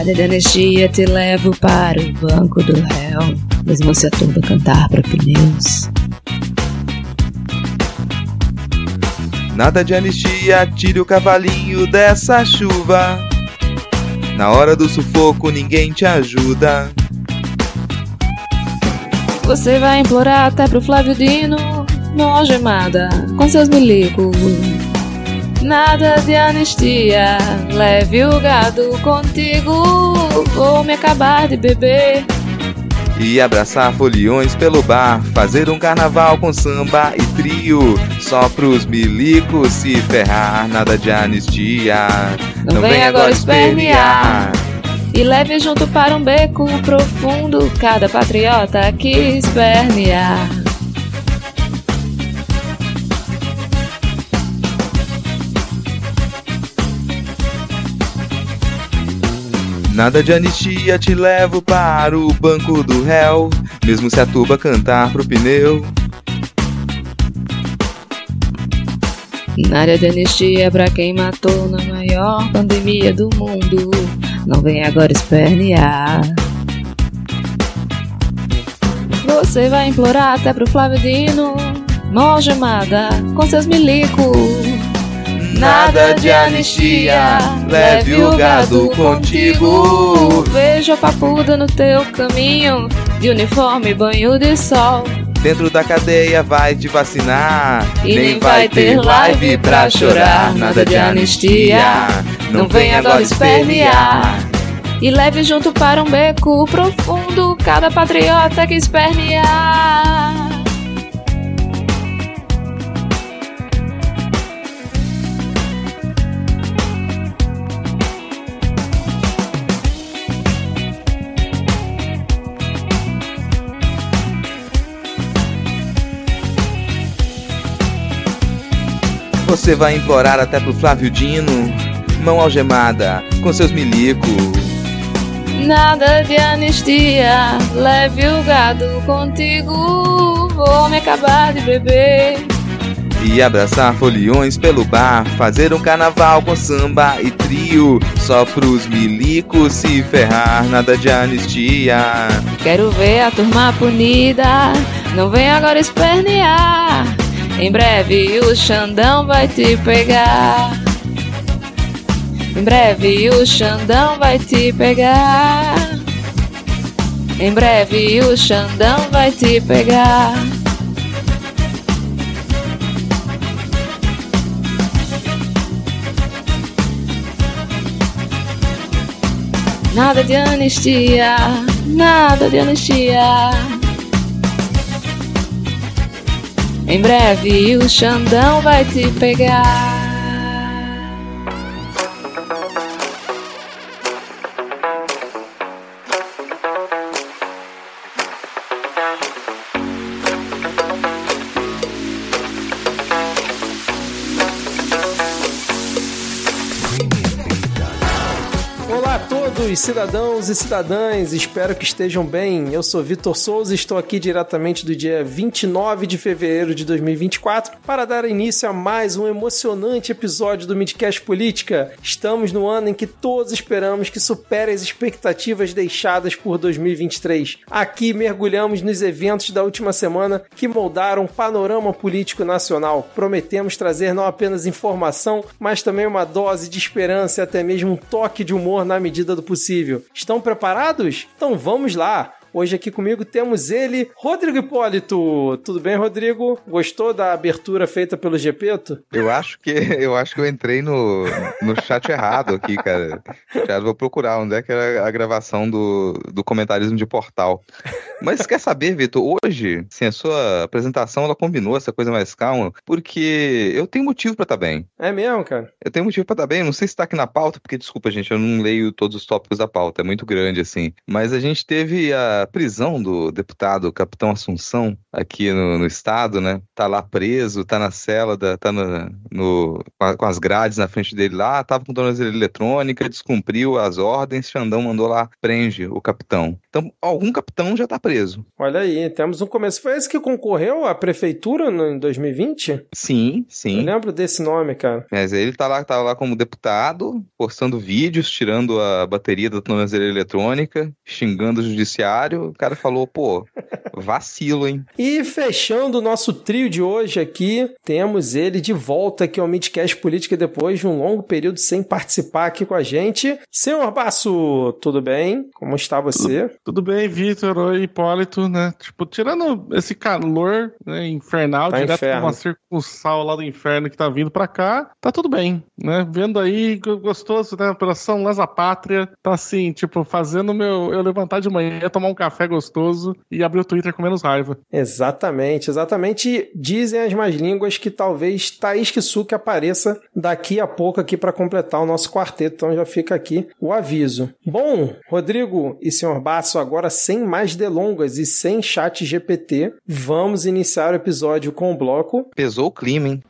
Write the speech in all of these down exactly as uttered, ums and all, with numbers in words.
Nada de anistia, te levo para o banco do réu, mesmo se a turba cantar pra pneus. Nada de anistia, tire o cavalinho dessa chuva. Na hora do sufoco ninguém te ajuda. Você vai implorar até pro Flávio Dino, mão algemada com seus milicos. Nada de anistia, leve o gado contigo. Vou me acabar de beber e abraçar foliões pelo bar, fazer um carnaval com samba e trio, só pros milicos se ferrar. Nada de anistia, não, não vem, vem agora espernear. E leve junto para um beco profundo cada patriota que espernear. Nada de anistia, te levo para o banco do réu, mesmo se a tuba cantar pro pneu. Nada de anistia pra quem matou na maior pandemia do mundo, não vem agora espernear. Você vai implorar até pro Flávio Dino, mão algemada com seus milicos. Nada de anistia, leve o gado contigo. Vejo a papuda no teu caminho, de uniforme e banho de sol. Dentro da cadeia vai te vacinar, e nem, nem vai ter live pra chorar. Nada de anistia, não vem agora espernear. E leve junto para um beco profundo cada patriota que espernear. Você vai implorar até pro Flávio Dino, mão algemada com seus milicos. Nada de anistia, leve o gado contigo. Vou me acabar de beber e abraçar foliões pelo bar, fazer um carnaval com samba e trio, só pros milicos se ferrar. Nada de anistia, quero ver a turma punida, não vem agora espernear. Em breve o Xandão vai te pegar. Em breve o Xandão vai te pegar. Em breve o Xandão vai te pegar. Nada de anistia, nada de anistia. Em breve o Xandão vai te pegar. Cidadãos e cidadãs, espero que estejam bem. Eu sou Vitor Souza e estou aqui diretamente do dia vinte e nove de fevereiro de dois mil e vinte e quatro para dar início a mais um emocionante episódio do Midcast Política. Estamos no ano em que todos esperamos que supere as expectativas deixadas por dois mil e vinte e três. Aqui mergulhamos nos eventos da última semana que moldaram o panorama político nacional. Prometemos trazer não apenas informação, mas também uma dose de esperança e até mesmo um toque de humor na medida do possível. Estão preparados? Então vamos lá! Hoje aqui comigo temos ele, Rodrigo Hipólito. Tudo bem, Rodrigo? Gostou da abertura feita pelo Gepeto? Eu acho que eu acho que eu entrei no, no chat errado aqui, cara. Já vou procurar onde é que era a gravação do, do comentarismo de portal. Mas quer saber, Vitor, hoje, assim, a sua apresentação, ela combinou essa coisa mais calma, porque eu tenho motivo pra estar bem. É mesmo, cara? Eu tenho motivo pra estar bem, não sei se tá aqui na pauta, porque, desculpa, gente, eu não leio todos os tópicos da pauta, é muito grande, assim. Mas a gente teve a da prisão do deputado Capitão Assunção aqui no, no estado, né? Tá lá preso, tá na cela, da, tá no, no, com as grades na frente dele lá, tava com tornozeleira eletrônica, descumpriu as ordens, Xandão mandou lá, prende o capitão. Então, algum capitão já tá preso. Olha aí, temos um começo. Foi esse que concorreu à prefeitura no, em dois mil e vinte? Sim, sim. Eu lembro desse nome, cara. Mas ele tá lá, tava lá como deputado, postando vídeos, tirando a bateria da tornozeleira eletrônica, xingando o judiciário. O cara falou, pô, vacilo, hein? E fechando o nosso trio de hoje aqui, temos ele de volta aqui ao Midcast Política depois de um longo período sem participar aqui com a gente. Senhor Basso, tudo bem? Como está você? Tudo, tudo bem, Vitor. Oi, Hipólito, né? Tipo, tirando esse calor, né, infernal, tá direto inferno. com uma circunçal lá do inferno que tá vindo pra cá, tá tudo bem, né? Vendo aí, gostoso, né? Operação Lesa Pátria, tá assim, tipo, fazendo meu, eu levantar de manhã, tomar um café gostoso e abrir o Twitter com menos raiva. Exatamente, exatamente. Dizem as más línguas que talvez Thaís Kisuke apareça daqui a pouco aqui para completar o nosso quarteto, então já fica aqui o aviso. Bom, Rodrigo e senhor Basso, agora sem mais delongas e sem chat G P T, vamos iniciar o episódio com o bloco... Pesou o clima, hein?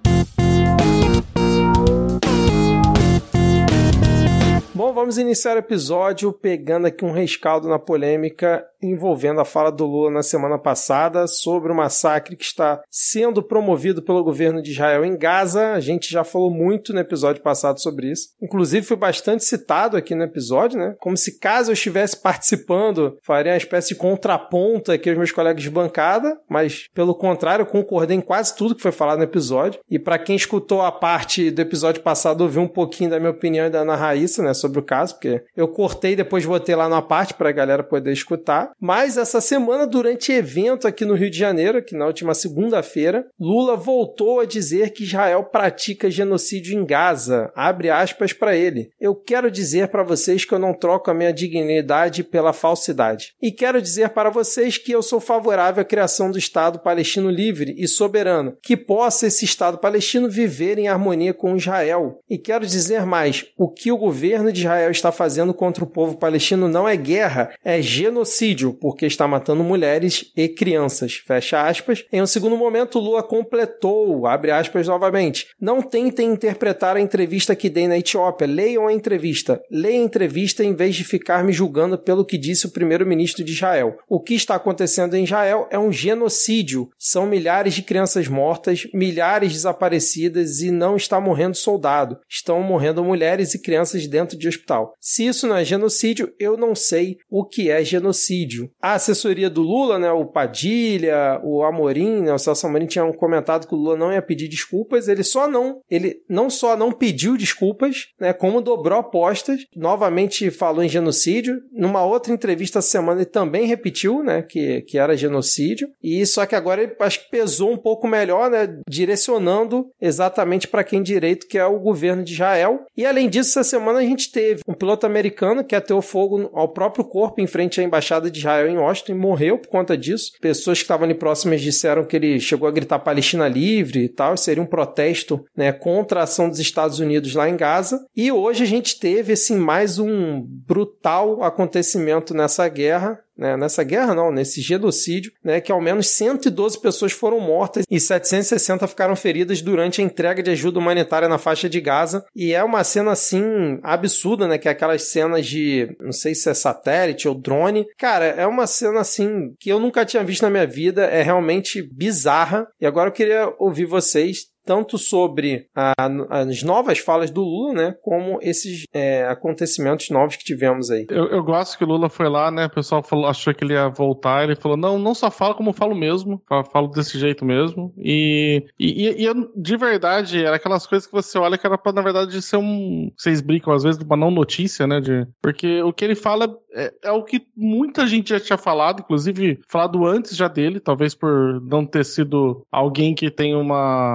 Bom, vamos iniciar o episódio pegando aqui um rescaldo na polêmica envolvendo a fala do Lula na semana passada sobre o massacre que está sendo promovido pelo governo de Israel em Gaza. A gente já falou muito no episódio passado sobre isso. Inclusive, foi bastante citado aqui no episódio, né? Como se caso eu estivesse participando, faria uma espécie de contraponto aqui aos meus colegas de bancada, mas, pelo contrário, eu concordei em quase tudo que foi falado no episódio. E para quem escutou a parte do episódio passado, ouviu um pouquinho da minha opinião e da Ana Raíssa, né, sobre o caso, porque eu cortei e depois botei lá na parte para a galera poder escutar. Mas essa semana, durante evento aqui no Rio de Janeiro, que na última segunda-feira, Lula voltou a dizer que Israel pratica genocídio em Gaza. Abre aspas para ele. Eu quero dizer para vocês que eu não troco a minha dignidade pela falsidade. E quero dizer para vocês que eu sou favorável à criação do Estado palestino livre e soberano, que possa esse Estado palestino viver em harmonia com Israel. E quero dizer mais, o que o governo de Israel está fazendo contra o povo palestino não é guerra, é genocídio, porque está matando mulheres e crianças. Fecha aspas. Em um segundo momento, Lula completou, abre aspas novamente. Não tentem interpretar a entrevista que dei na Etiópia. Leiam a entrevista. Leiam a entrevista em vez de ficar me julgando pelo que disse o primeiro-ministro de Israel. O que está acontecendo em Israel é um genocídio. São milhares de crianças mortas, milhares desaparecidas e não está morrendo soldado. Estão morrendo mulheres e crianças dentro de hospital. Se isso não é genocídio, eu não sei o que é genocídio. A assessoria do Lula, né, o Padilha, o Amorim, né, o Celso Amorim tinham comentado que o Lula não ia pedir desculpas, ele só não, ele não só não pediu desculpas, né, como dobrou apostas, novamente falou em genocídio, numa outra entrevista essa semana ele também repetiu, né, que, que era genocídio, e só que agora ele acho que pesou um pouco melhor, né, direcionando exatamente para quem direito, que é o governo de Israel, e além disso, essa semana a gente teve um piloto americano que ateou fogo ao próprio corpo em frente à embaixada de Israel em Washington e morreu por conta disso. Pessoas que estavam ali próximas disseram que ele chegou a gritar Palestina livre e tal, seria um protesto, né, contra a ação dos Estados Unidos lá em Gaza. E hoje a gente teve assim, mais um brutal acontecimento nessa guerra, né, nessa guerra não, nesse genocídio, né, que ao menos cento e doze pessoas foram mortas e setecentas e sessenta ficaram feridas durante a entrega de ajuda humanitária na faixa de Gaza, e é uma cena assim absurda, né, que é aquelas cenas de, não sei se é satélite ou drone, cara, é uma cena assim que eu nunca tinha visto na minha vida, é realmente bizarra, e agora eu queria ouvir vocês tanto sobre a, as novas falas do Lula, né, como esses é, acontecimentos novos que tivemos aí. Eu, eu gosto que o Lula foi lá, né, o pessoal falou, achou que ele ia voltar, ele falou, não, não só fala como eu falo mesmo, falo, falo desse jeito mesmo, e, e, e eu, de verdade, era aquelas coisas que você olha que era pra, na verdade, ser um, vocês brincam às vezes, uma não notícia, né, de, porque o que ele fala é, é o que muita gente já tinha falado, inclusive falado antes já dele, talvez por não ter sido alguém que tem uma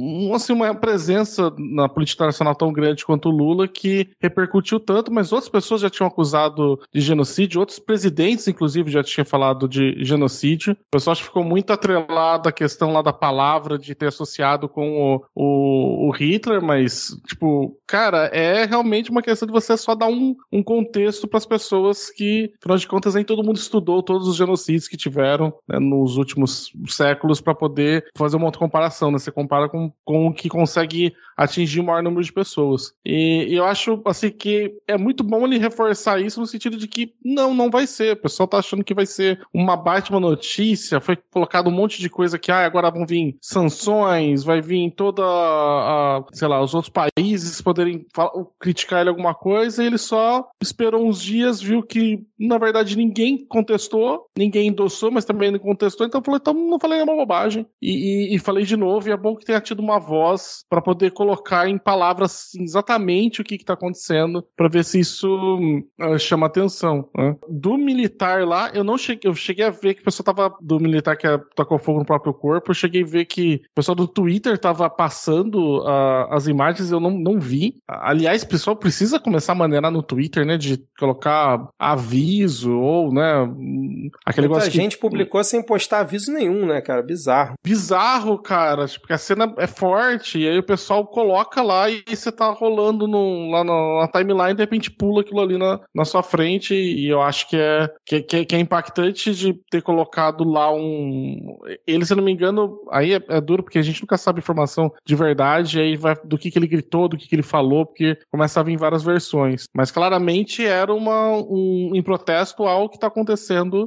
um, assim, uma presença na política internacional tão grande quanto o Lula que repercutiu tanto, mas outras pessoas já tinham acusado de genocídio, outros presidentes, inclusive, já tinham falado de genocídio. O pessoal acho que ficou muito atrelado à questão lá da palavra de ter associado com o, o, o Hitler, mas, tipo, cara, é realmente uma questão de você só dar um, um contexto para as pessoas que, afinal de contas, nem todo mundo estudou todos os genocídios que tiveram, né, nos últimos séculos para poder fazer uma outra comparação, né? Você compara com, com o que consegue atingir o maior número de pessoas. E, e eu acho, assim, que é muito bom ele reforçar isso no sentido de que não, não vai ser. O pessoal tá achando que vai ser uma baita uma notícia, foi colocado um monte de coisa que, ah, agora vão vir sanções, vai vir toda a, sei lá, os outros países poderem criticar ele alguma coisa, e ele só esperou uns dias, viu que, na verdade, ninguém contestou, ninguém endossou, mas também não contestou, então falou, então não falei nenhuma bobagem. E, e, e falei de novo, e é bom que tenha tido uma voz para poder colocar em palavras assim, exatamente o que está acontecendo, para ver se isso uh, chama atenção. Né? Do militar lá, eu não cheguei, eu cheguei a ver que o pessoal tava, do militar que tacou fogo no próprio corpo, eu cheguei a ver que o pessoal do Twitter tava passando uh, as imagens, eu não, não vi. Aliás, o pessoal precisa começar a maneirar no Twitter, né, de colocar aviso, ou, né, aquele Muita negócio gente que... publicou sem postar aviso nenhum, né, cara? Bizarro. Bizarro, cara, porque a cena é forte, e aí o pessoal coloca lá e você tá rolando no, lá na, na timeline, de repente pula aquilo ali na, na sua frente, e eu acho que é, que, que, que é impactante de ter colocado lá um... Ele, se eu não me engano, aí é, é duro, porque a gente nunca sabe informação de verdade, aí vai do que, que ele gritou, do que, que ele falou, porque começa a vir várias versões. Mas claramente era uma, um, em protesto ao que tá acontecendo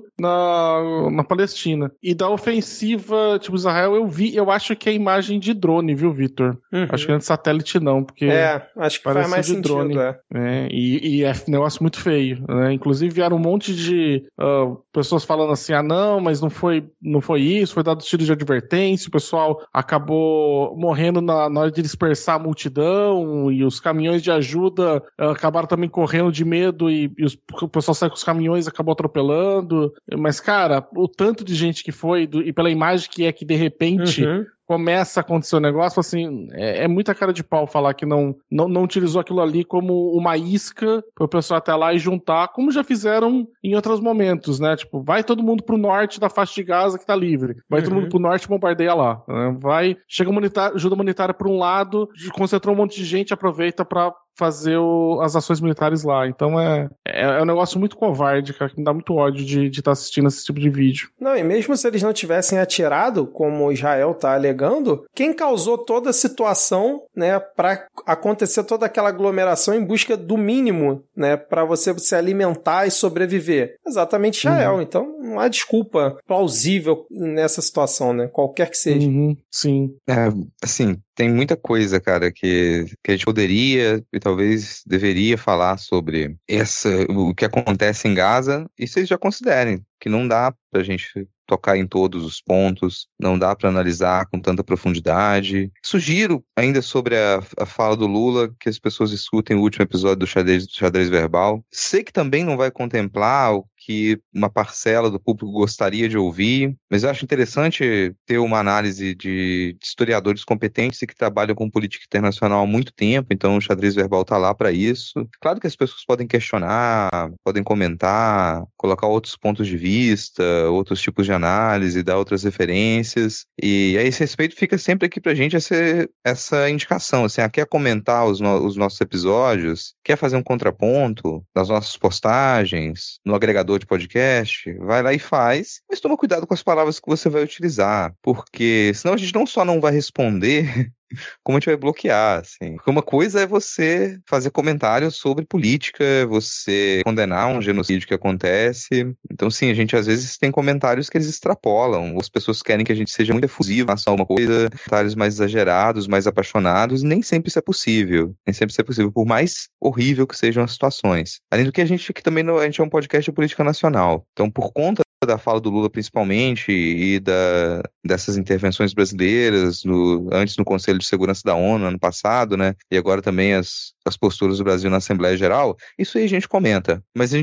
na, na Palestina. E da ofensiva, tipo, Israel, eu vi, eu acho que é imagem de drone, viu, Vitor? Uhum. Acho que é de satélite não, porque... É, acho que faz mais de sentido, drone. É. É, e, e é um negócio muito feio, né? Inclusive vieram um monte de uh, pessoas falando assim, ah não, mas não foi, não foi isso, foi dado tiro de advertência, o pessoal acabou morrendo na, na hora de dispersar a multidão, e os caminhões de ajuda uh, acabaram também correndo de medo, e, e os, o pessoal saiu com os caminhões e acabou atropelando. Mas, cara, o tanto de gente que foi, do, e pela imagem que é que de repente... Uhum. Começa a acontecer o negócio, assim, é, é muita cara de pau falar que não, não, não utilizou aquilo ali como uma isca para o pessoal até lá e juntar, como já fizeram em outros momentos, né? Tipo, vai todo mundo pro norte da faixa de Gaza que tá livre, vai uhum. todo mundo pro norte e bombardeia lá. Né? Vai, chega humanitária, ajuda humanitária por um lado, concentrou um monte de gente, aproveita para fazer o, as ações militares lá. Então é, é, é um negócio muito covarde, cara, que me dá muito ódio de estar tá assistindo esse tipo de vídeo. Não, e mesmo se eles não tivessem atirado, como Israel tá alegando, quem causou toda a situação, né, para acontecer toda aquela aglomeração em busca do mínimo, né, para você se alimentar e sobreviver? Exatamente Israel. Uhum. Então não há desculpa plausível nessa situação, né, qualquer que seja. Uhum. Sim. É, assim, tem muita coisa, cara, que, que a gente poderia e talvez deveria falar sobre essa, o que acontece em Gaza, e vocês já considerem que não dá pra gente tocar em todos os pontos, não dá para analisar com tanta profundidade. Sugiro, ainda sobre a, a fala do Lula, que as pessoas escutem o último episódio do Xadrez, do Xadrez Verbal. Sei que também não vai contemplar o que uma parcela do público gostaria de ouvir, mas eu acho interessante ter uma análise de historiadores competentes e que trabalham com política internacional há muito tempo, então o Xadrez Verbal está lá para isso. Claro que as pessoas podem questionar, podem comentar, colocar outros pontos de vista, outros tipos de análise, dar outras referências, e a esse respeito fica sempre aqui pra gente essa, essa indicação, assim, ah, quer comentar os, no, os nossos episódios, quer fazer um contraponto das nossas postagens, no agregador de podcast, vai lá e faz, mas toma cuidado com as palavras que você vai utilizar, porque senão a gente não só não vai responder, como a gente vai bloquear, assim. Porque uma coisa é você fazer comentários sobre política, você condenar um genocídio que acontece. Então, sim, a gente às vezes tem comentários que eles extrapolam. As pessoas querem que a gente seja muito efusivo em relação a uma coisa, comentários mais exagerados, mais apaixonados. Nem sempre isso é possível. Nem sempre isso é possível, por mais horrível que sejam as situações. Além do que a gente aqui também, a gente é um podcast de política nacional. Então, por conta da fala do Lula principalmente e da, dessas intervenções brasileiras no, antes no Conselho de Segurança da ONU ano passado, né, e agora também as, as posturas do Brasil na Assembleia Geral, isso aí a gente comenta, mas a gente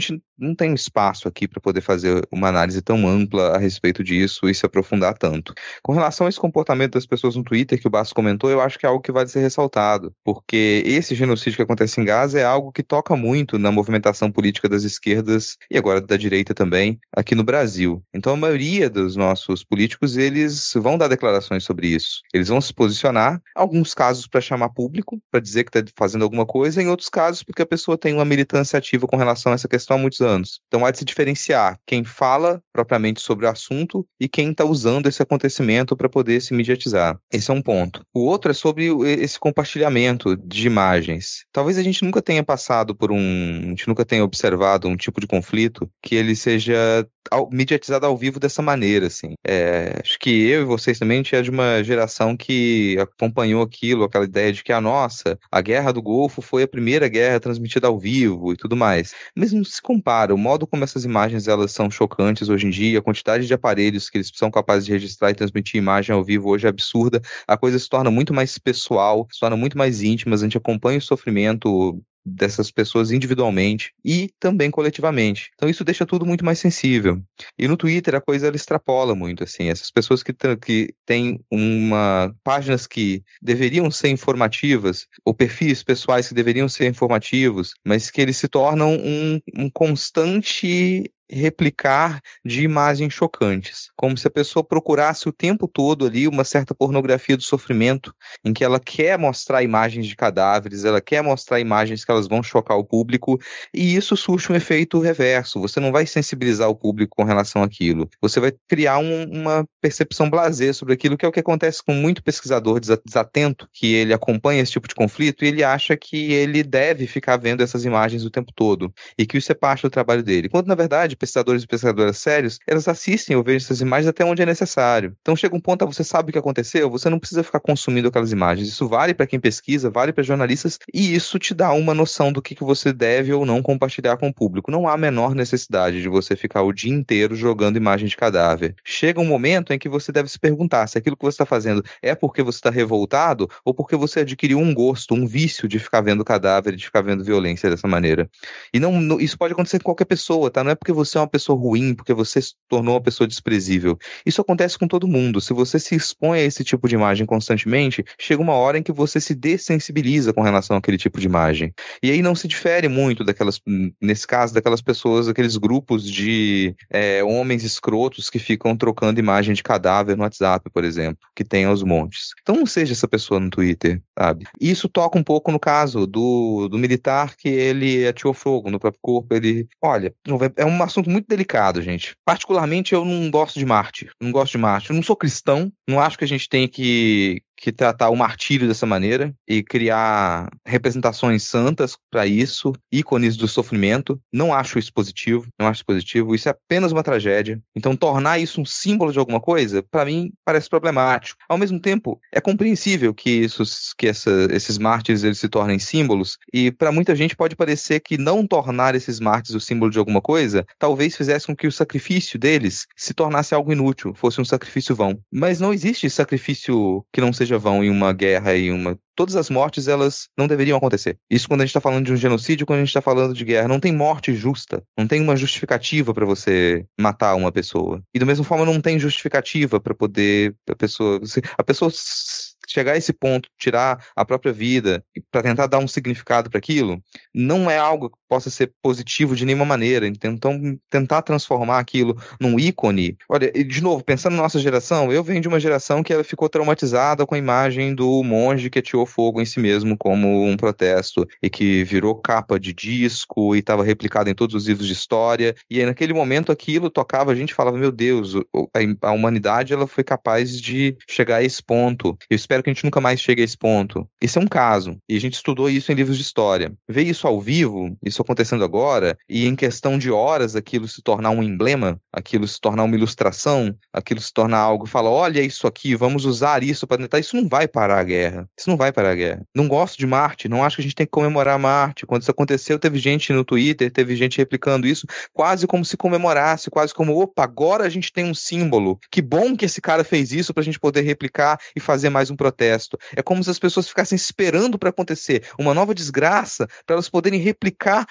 não tem espaço aqui para poder fazer uma análise tão ampla a respeito disso e se aprofundar tanto. Com relação a esse comportamento das pessoas no Twitter que o Basso comentou, eu acho que é algo que vale ser ressaltado, porque esse genocídio que acontece em Gaza é algo que toca muito na movimentação política das esquerdas e agora da direita também, aqui no Brasil. Então a maioria dos nossos políticos, eles vão dar declarações sobre isso. Eles vão se posicionar, alguns casos para chamar público, para dizer que está fazendo alguma coisa, em outros casos porque a pessoa tem uma militância ativa com relação a essa questão há muitos anos. Então há de se diferenciar quem fala propriamente sobre o assunto e quem está usando esse acontecimento para poder se mediatizar. Esse é um ponto. O outro é sobre esse compartilhamento de imagens. Talvez a gente nunca tenha passado por um... a gente nunca tenha observado um tipo de conflito que ele seja ao, mediatizado ao vivo dessa maneira, assim. É, acho que eu e vocês também, a gente é de uma geração que acompanhou aquilo, aquela ideia de que a nossa, a Guerra do Golfo foi a primeira guerra transmitida ao vivo e tudo mais. Mas não se compara, o modo como essas imagens elas são chocantes hoje em dia, a quantidade de aparelhos que eles são capazes de registrar e transmitir imagem ao vivo hoje é absurda, a coisa se torna muito mais pessoal, se torna muito mais íntima, a gente acompanha o sofrimento dessas pessoas individualmente e também coletivamente. Então isso deixa tudo muito mais sensível. E no Twitter a coisa ela extrapola muito, assim, essas pessoas que, que têm uma páginas que deveriam ser informativas, ou perfis pessoais que deveriam ser informativos, mas que eles se tornam um, um constante replicar de imagens chocantes, como se a pessoa procurasse o tempo todo ali uma certa pornografia do sofrimento, em que ela quer mostrar imagens de cadáveres, ela quer mostrar imagens que elas vão chocar o público, e isso surte um efeito reverso. Você não vai sensibilizar o público com relação àquilo, você vai criar um, uma percepção blasé sobre aquilo, que é o que acontece com muito pesquisador desatento, que ele acompanha esse tipo de conflito e ele acha que ele deve ficar vendo essas imagens o tempo todo, e que isso é parte do trabalho dele, quando na verdade pesquisadores e pesquisadoras sérios, elas assistem ou vejam essas imagens até onde é necessário. Então chega um ponto, você sabe o que aconteceu, você não precisa ficar consumindo aquelas imagens. Isso vale para quem pesquisa, vale para jornalistas, e isso te dá uma noção do que, que você deve ou não compartilhar com o público. Não há a menor necessidade de você ficar o dia inteiro jogando imagem de cadáver. Chega um momento em que você deve se perguntar se aquilo que você está fazendo é porque você está revoltado ou porque você adquiriu um gosto, um vício de ficar vendo cadáver, de ficar vendo violência dessa maneira. E não, não, isso pode acontecer com qualquer pessoa, tá? Não é porque você você é uma pessoa ruim, porque você se tornou uma pessoa desprezível. Isso acontece com todo mundo. Se você se expõe a esse tipo de imagem constantemente, chega uma hora em que você se dessensibiliza com relação àquele tipo de imagem. E aí não se difere muito daquelas, nesse caso, daquelas pessoas, aqueles grupos de é, homens escrotos que ficam trocando imagem de cadáver no WhatsApp, por exemplo, que tem aos montes. Então não seja essa pessoa no Twitter, sabe? Isso toca um pouco no caso do, do militar que ele atirou fogo no próprio corpo. Ele, olha, é um assunto muito delicado, gente. Particularmente, eu não gosto de mártir. Não gosto de mártir. Eu não sou cristão. Não acho que a gente tem que... que tratar o martírio dessa maneira e criar representações santas para isso, ícones do sofrimento. Não acho isso positivo, não acho isso positivo, isso é apenas uma tragédia. Então tornar isso um símbolo de alguma coisa, para mim, parece problemático. Ao mesmo tempo, é compreensível que, isso, que essa, esses mártires eles se tornem símbolos, e para muita gente pode parecer que não tornar esses mártires o símbolo de alguma coisa, talvez fizesse com que o sacrifício deles se tornasse algo inútil, fosse um sacrifício vão. Mas não existe sacrifício que não seja vão em uma guerra e uma... Todas as mortes, elas não deveriam acontecer. Isso quando a gente está falando de um genocídio, quando a gente está falando de guerra. Não tem morte justa. Não tem uma justificativa para você matar uma pessoa. E da mesma forma não tem justificativa para poder... A pessoa... A pessoa chegar a esse ponto, tirar a própria vida para tentar dar um significado para aquilo, não é algo que possa ser positivo de nenhuma maneira. Então, tentar transformar aquilo num ícone... Olha, de novo, pensando na nossa geração, eu venho de uma geração que ela ficou traumatizada com a imagem do monge que atirou fogo em si mesmo como um protesto e que virou capa de disco e estava replicado em todos os livros de história. E aí, naquele momento, aquilo tocava, a gente falava, meu Deus, a, a humanidade ela foi capaz de chegar a esse ponto. Eu espero que a gente nunca mais chegue a esse ponto. Esse é um caso, e a gente estudou isso em livros de história. Ver isso ao vivo, isso acontecendo agora, e em questão de horas aquilo se tornar um emblema, aquilo se tornar uma ilustração, aquilo se tornar algo, fala, olha isso aqui, vamos usar isso para tentar, isso não vai parar a guerra. Isso não vai parar a guerra. Não gosto de Marte, não acho que a gente tem que comemorar Marte. Quando isso aconteceu, teve gente no Twitter, teve gente replicando isso, quase como se comemorasse, quase como, opa, agora a gente tem um símbolo. Que bom que esse cara fez isso pra gente poder replicar e fazer mais um protesto. É como se as pessoas ficassem esperando para acontecer uma nova desgraça para elas poderem replicar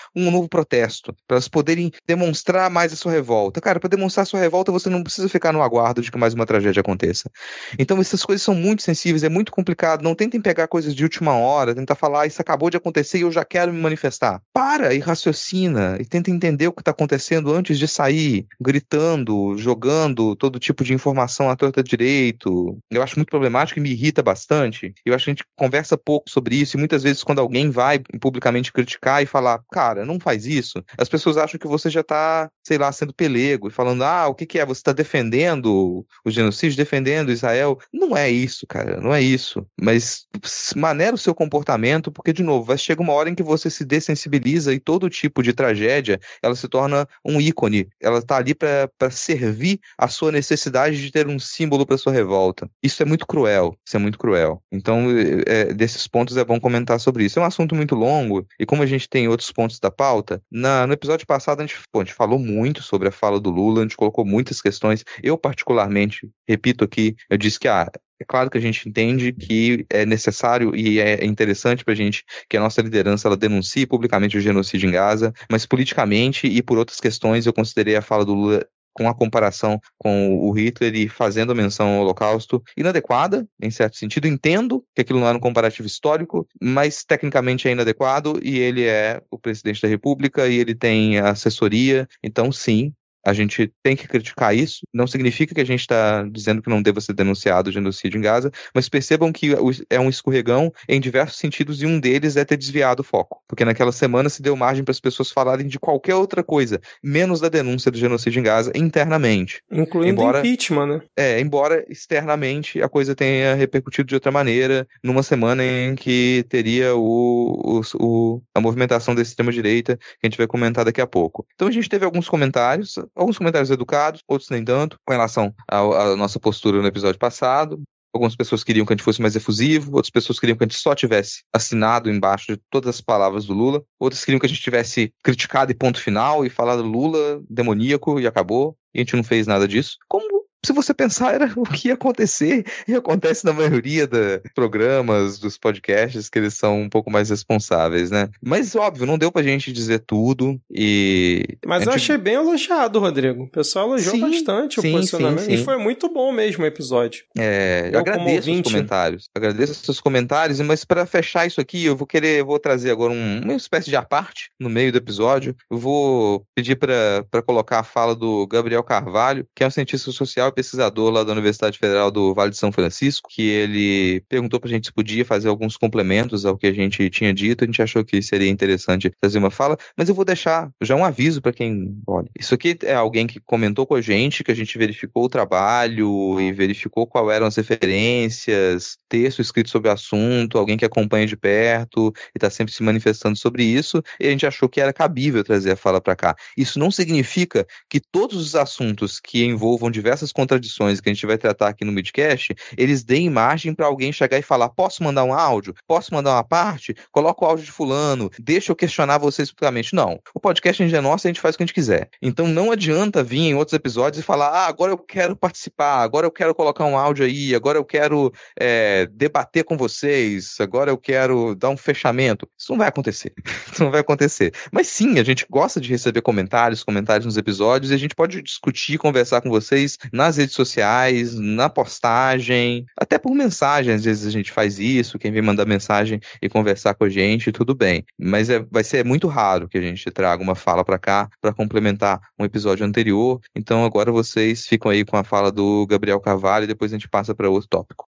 um novo protesto, para elas poderem demonstrar mais a sua revolta. Cara, para demonstrar a sua revolta, você não precisa ficar no aguardo de que mais uma tragédia aconteça. Então, essas coisas são muito sensíveis, é muito complicado. Não tentem pegar coisas de última hora, tentar falar, ah, isso acabou de acontecer e eu já quero me manifestar. Para e raciocina e tenta entender o que está acontecendo antes de sair, gritando, jogando todo tipo de informação à torta direito. Eu acho muito problemático e me irrita bastante. Eu acho que a gente conversa pouco sobre isso e muitas vezes quando alguém vai publicamente criticar e falar, cara, não faz isso, as pessoas acham que você já está, sei lá, sendo pelego e falando, ah, o que que é? Você está defendendo o genocídio, defendendo Israel? Não é isso, cara, não é isso. Mas maneira o seu comportamento, porque, de novo, vai chegar uma hora em que você se dessensibiliza e todo tipo de tragédia, ela se torna um ícone. Ela está ali para servir a sua necessidade de ter um símbolo para sua revolta. Isso é muito cruel, isso é muito cruel. Então, é, desses pontos é bom comentar sobre isso. É um assunto muito longo, e como a gente tem outros pontos da pauta, na, no episódio passado a gente, pô, a gente falou muito sobre a fala do Lula, a gente colocou muitas questões. Eu, particularmente, repito aqui, eu disse que, ah, é claro que a gente entende que é necessário e é interessante para a gente que a nossa liderança ela denuncie publicamente o genocídio em Gaza, mas politicamente e por outras questões eu considerei a fala do Lula com a comparação com o Hitler e fazendo menção ao Holocausto inadequada, em certo sentido. Entendo que aquilo não era um comparativo histórico, mas tecnicamente é inadequado e ele é o presidente da República e ele tem assessoria, então sim, a gente tem que criticar isso. Não significa que a gente está dizendo que não deva ser denunciado o genocídio em Gaza, mas percebam que é um escorregão em diversos sentidos e um deles é ter desviado o foco. Porque naquela semana se deu margem para as pessoas falarem de qualquer outra coisa, menos da denúncia do genocídio em Gaza internamente. Incluindo embora, impeachment, né? É, embora externamente a coisa tenha repercutido de outra maneira, numa semana em que teria o, o, o, a movimentação da extrema-direita, que a gente vai comentar daqui a pouco. Então a gente teve alguns comentários, alguns comentários educados, outros nem tanto, com relação à nossa postura no episódio passado. Algumas pessoas queriam que a gente fosse mais efusivo, outras pessoas queriam que a gente só tivesse assinado embaixo de todas as palavras do Lula, outras queriam que a gente tivesse criticado e ponto final e falado Lula demoníaco e acabou, e a gente não fez nada disso. Como se você pensar, era o que ia acontecer, e acontece na maioria dos programas, dos podcasts, que eles são um pouco mais responsáveis, né? Mas, óbvio, não deu pra gente dizer tudo, e... Mas gente... eu achei bem elogiado, Rodrigo. O pessoal elogiou sim, bastante sim, o posicionamento, sim, sim. E foi muito bom mesmo o episódio. É, eu, eu agradeço os comentários, agradeço os seus comentários, mas para fechar isso aqui, eu vou querer, vou trazer agora um, uma espécie de aparte no meio do episódio. Eu vou pedir para colocar a fala do Gabriel Carvalho, que é um cientista social pesquisador lá da Universidade Federal do Vale de São Francisco, que ele perguntou pra gente se podia fazer alguns complementos ao que a gente tinha dito. A gente achou que seria interessante fazer uma fala, mas eu vou deixar já um aviso para quem olha. Isso aqui é alguém que comentou com a gente, que a gente verificou o trabalho e verificou quais eram as referências, texto escrito sobre o assunto, alguém que acompanha de perto e está sempre se manifestando sobre isso, e a gente achou que era cabível trazer a fala para cá. Isso não significa que todos os assuntos que envolvam diversas contradições que a gente vai tratar aqui no Midcast, eles deem margem para alguém chegar e falar, posso mandar um áudio? Posso mandar uma parte? Coloca o áudio de fulano, deixa eu questionar vocês publicamente. Não. O podcast é nosso e a gente faz o que a gente quiser. Então não adianta vir em outros episódios e falar, ah, agora eu quero participar, agora eu quero colocar um áudio aí, agora eu quero é, debater com vocês, agora eu quero dar um fechamento. Isso não vai acontecer. Isso não vai acontecer. Mas sim, a gente gosta de receber comentários, comentários nos episódios, e a gente pode discutir, conversar com vocês nas redes sociais, na postagem, até por mensagem, às vezes a gente faz isso, quem vem mandar mensagem e conversar com a gente, tudo bem. Mas é, vai ser muito raro que a gente traga uma fala para cá, para complementar um episódio anterior. Então agora vocês ficam aí com a fala do Gabriel Carvalho e depois a gente passa para outro tópico.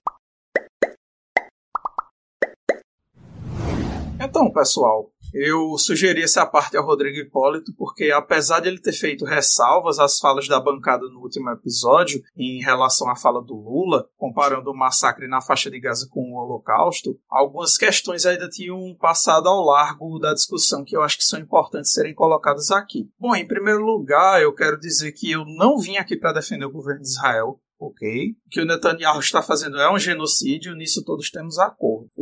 Então, pessoal, eu sugeri essa parte ao Rodrigo Hipólito porque, apesar de ele ter feito ressalvas às falas da bancada no último episódio em relação à fala do Lula, comparando o massacre na faixa de Gaza com o Holocausto, algumas questões ainda tinham passado ao largo da discussão que eu acho que são importantes serem colocadas aqui. Bom, em primeiro lugar, eu quero dizer que eu não vim aqui para defender o governo de Israel. Ok? O que o Netanyahu está fazendo é um genocídio, nisso todos temos acordo. O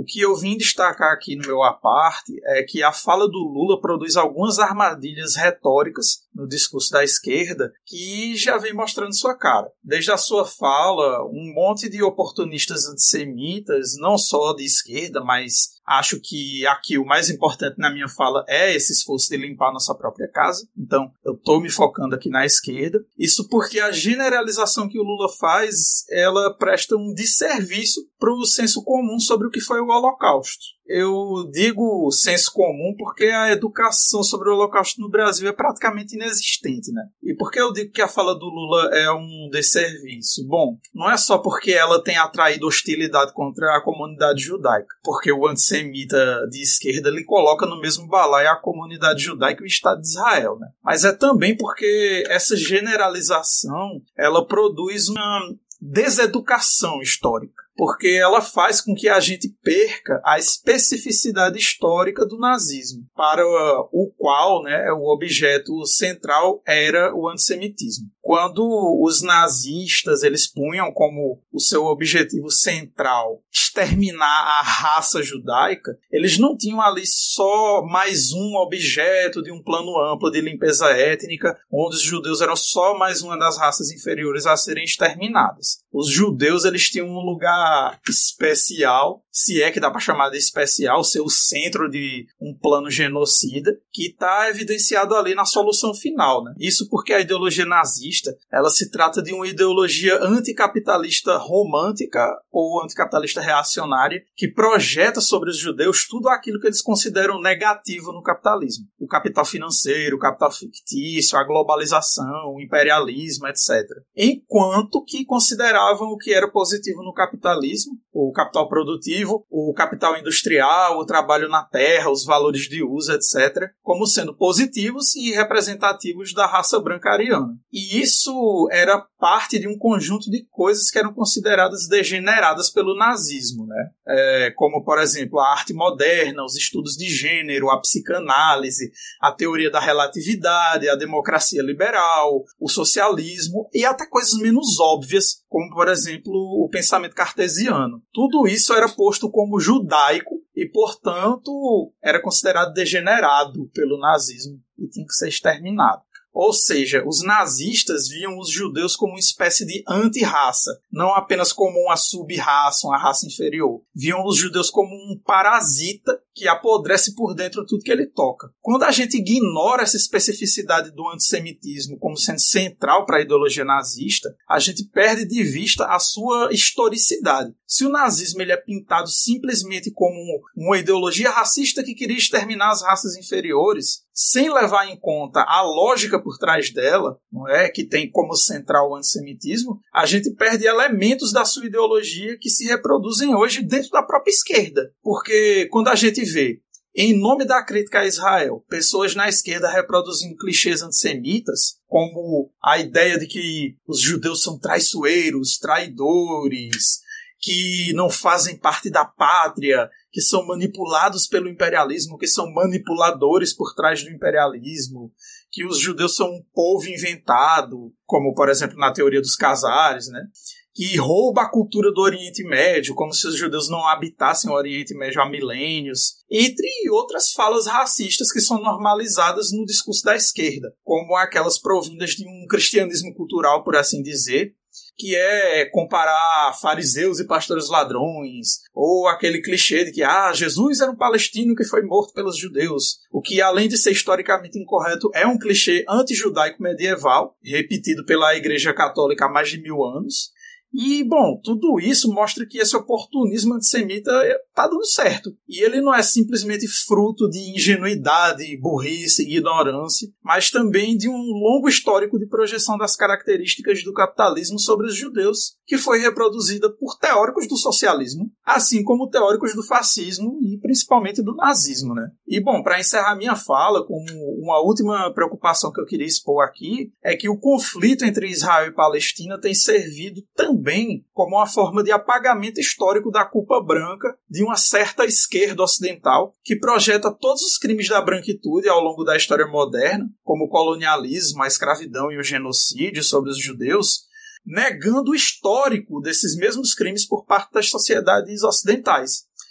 que eu vim destacar aqui no meu aparte é que a fala do Lula produz algumas armadilhas retóricas no discurso da esquerda que já vem mostrando sua cara. Desde a sua fala, um monte de oportunistas antissemitas, não só de esquerda, mas acho que aqui o mais importante na minha fala é esse esforço de limpar nossa própria casa. Então, eu estou me focando aqui na esquerda. Isso porque a generalização que o Lula faz, ela presta um desserviço para o senso comum sobre o que foi o Holocausto. Eu digo senso comum porque a educação sobre o Holocausto no Brasil é praticamente inexistente, né? E por que eu digo que a fala do Lula é um desserviço? Bom, não é só porque ela tem atraído hostilidade contra a comunidade judaica, porque o antissemita de esquerda lhe coloca no mesmo balaio a comunidade judaica e o Estado de Israel, né? Mas é também porque essa generalização, ela produz uma deseducação histórica, porque ela faz com que a gente perca a especificidade histórica do nazismo, para o qual, né, o objeto central era o antissemitismo. Quando os nazistas eles punham como o seu objetivo central exterminar a raça judaica, eles não tinham ali só mais um objeto de um plano amplo de limpeza étnica, onde os judeus eram só mais uma das raças inferiores a serem exterminadas. Os judeus eles tinham um lugar especial, se é que dá para chamar de especial, ser o centro de um plano genocida, que está evidenciado ali na solução final, né? Isso porque a ideologia nazista ela se trata de uma ideologia anticapitalista romântica ou anticapitalista reacionária que projeta sobre os judeus tudo aquilo que eles consideram negativo no capitalismo. O capital financeiro, o capital fictício, a globalização, o imperialismo, etcétera. Enquanto que consideravam o que era positivo no capitalismo, o capital produtivo, o capital industrial, o trabalho na terra, os valores de uso, etcétera, como sendo positivos e representativos da raça branca ariana. E isso era parte de um conjunto de coisas que eram consideradas degeneradas pelo nazismo, né? É, como, por exemplo, a arte moderna, os estudos de gênero, a psicanálise, a teoria da relatividade, a democracia liberal, o socialismo e até coisas menos óbvias, como, por exemplo, o pensamento cartesiano. Tudo isso era posto como judaico e, portanto, era considerado degenerado pelo nazismo e tinha que ser exterminado. Ou seja, os nazistas viam os judeus como uma espécie de anti-raça, não apenas como uma sub-raça, uma raça inferior. Viam os judeus como um parasita que apodrece por dentro tudo que ele toca. Quando a gente ignora essa especificidade do antissemitismo como sendo central para a ideologia nazista, a gente perde de vista a sua historicidade. Se o nazismo ele é pintado simplesmente como uma ideologia racista que queria exterminar as raças inferiores, sem levar em conta a lógica por trás dela, não é, que tem como central o antissemitismo, a gente perde elementos da sua ideologia que se reproduzem hoje dentro da própria esquerda. Porque quando a gente vê, em nome da crítica a Israel, pessoas na esquerda reproduzindo clichês antissemitas, como a ideia de que os judeus são traiçoeiros, traidores, que não fazem parte da pátria, que são manipulados pelo imperialismo, que são manipuladores por trás do imperialismo, que os judeus são um povo inventado, como, por exemplo, na teoria dos Casares, né? Que rouba a cultura do Oriente Médio, como se os judeus não habitassem o Oriente Médio há milênios, entre outras falas racistas que são normalizadas no discurso da esquerda, como aquelas provindas de um cristianismo cultural, por assim dizer, que é comparar fariseus e pastores ladrões, ou aquele clichê de que ah, Jesus era um palestino que foi morto pelos judeus, o que, além de ser historicamente incorreto, é um clichê anti-judaico medieval, repetido pela Igreja Católica há mais de mil anos. E, bom, tudo isso mostra que esse oportunismo antissemita está dando certo. E ele não é simplesmente fruto de ingenuidade, burrice e ignorância, mas também de um longo histórico de projeção das características do capitalismo sobre os judeus, que foi reproduzida por teóricos do socialismo, assim como teóricos do fascismo e principalmente do nazismo, né? E, bom, para encerrar minha fala, como uma última preocupação que eu queria expor aqui, é que o conflito entre Israel e Palestina tem servido também Bem, como uma forma de apagamento histórico da culpa branca de uma certa esquerda ocidental que projeta todos os crimes da branquitude ao longo da história moderna, como o colonialismo, a escravidão e o genocídio sobre os judeus, negando o histórico desses mesmos crimes por parte das sociedades ocidentais.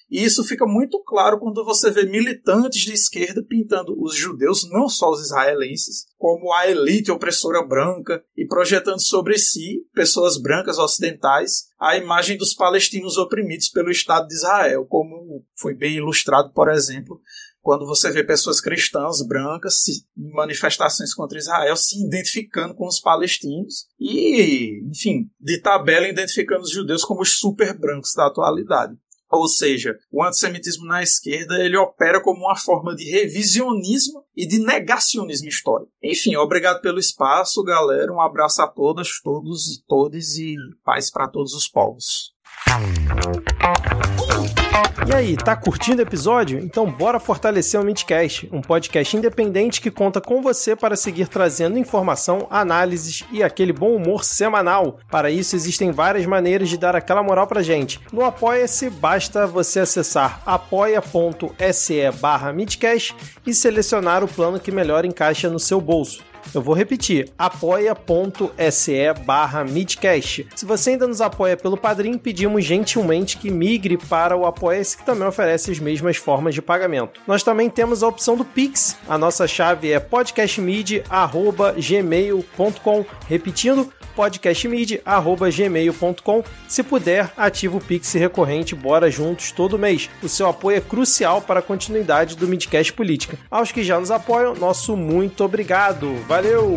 E isso fica muito claro quando você vê militantes de esquerda pintando os judeus, não só os israelenses, como a elite opressora branca e projetando sobre si, pessoas brancas ocidentais, a imagem dos palestinos oprimidos pelo Estado de Israel, como foi bem ilustrado, por exemplo, quando você vê pessoas cristãs brancas se, em manifestações contra Israel se identificando com os palestinos e, enfim, de tabela identificando os judeus como os super brancos da atualidade. Ou seja, o antissemitismo na esquerda ele opera como uma forma de revisionismo e de negacionismo histórico. Enfim, obrigado pelo espaço, galera. Um abraço a todas, todos e todes e paz para todos os povos. E aí, tá curtindo o episódio? Então bora fortalecer o Midcast, um podcast independente que conta com você para seguir trazendo informação, análises e aquele bom humor semanal. Para isso existem várias maneiras de dar aquela moral pra gente. No Apoia-se, basta você acessar apoia.se barra Midcast e selecionar o plano que melhor encaixa no seu bolso. Eu vou repetir, apoia.se barra Midcast. Se você ainda nos apoia pelo Padrim, pedimos gentilmente que migre para o Apoia-se, que também oferece as mesmas formas de pagamento. Nós também temos a opção do Pix. A nossa chave é podcastmid arroba gmail ponto com. Repetindo, podcastmid arroba gmail ponto com. Se puder, ativa o Pix recorrente, bora juntos todo mês. O seu apoio é crucial para a continuidade do Midcast Política. Aos que já nos apoiam, nosso muito obrigado. Valeu!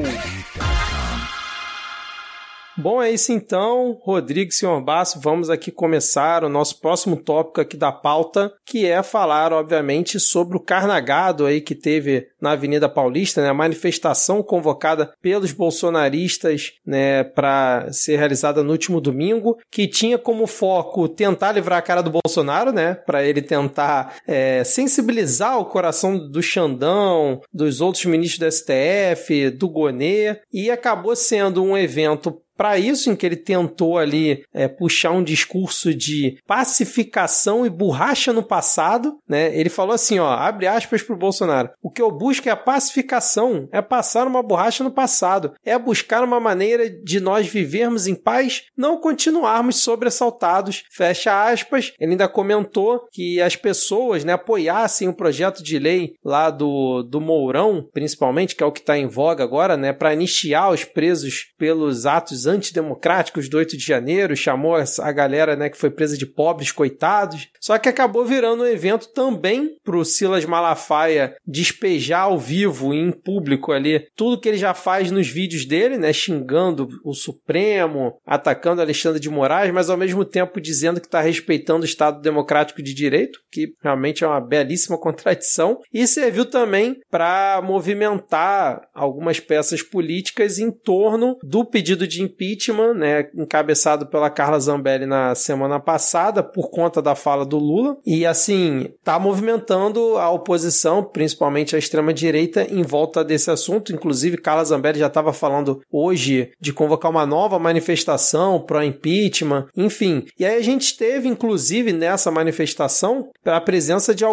Bom, é isso então, Rodrigo e senhor Basso, vamos aqui começar o nosso próximo tópico aqui da pauta, que é falar, obviamente, sobre o carnagado aí que teve na Avenida Paulista, né, a manifestação convocada pelos bolsonaristas, né, para ser realizada no último domingo, que tinha como foco tentar livrar a cara do Bolsonaro, né, para ele tentar é, sensibilizar o coração do Xandão, dos outros ministros do S T F, do Gonê, e acabou sendo um evento para isso, em que ele tentou ali é, puxar um discurso de pacificação e borracha no passado, né? Ele falou assim, ó, abre aspas pro Bolsonaro, o que eu busco é a pacificação, é passar uma borracha no passado, é buscar uma maneira de nós vivermos em paz, não continuarmos sobressaltados, fecha aspas. Ele ainda comentou que as pessoas, né, apoiassem o projeto de lei lá do, do Mourão, principalmente, que é o que está em voga agora, né, para anistiar os presos pelos atos antidemocráticos do oito de janeiro, chamou a galera, né, que foi presa de pobres coitados, só que acabou virando um evento também pro Silas Malafaia despejar ao vivo e em público ali tudo que ele já faz nos vídeos dele, né, xingando o Supremo, atacando Alexandre de Moraes, mas ao mesmo tempo dizendo que está respeitando o Estado Democrático de Direito, que realmente é uma belíssima contradição, e serviu também para movimentar algumas peças políticas em torno do pedido de impeachment, né, encabeçado pela Carla Zambelli na semana passada, por conta da fala do Lula, e assim, tá movimentando a oposição, principalmente a extrema-direita, em volta desse assunto. Inclusive, Carla Zambelli já estava falando hoje de convocar uma nova manifestação pró-impeachment, enfim. E aí a gente teve, inclusive, nessa manifestação, a presença de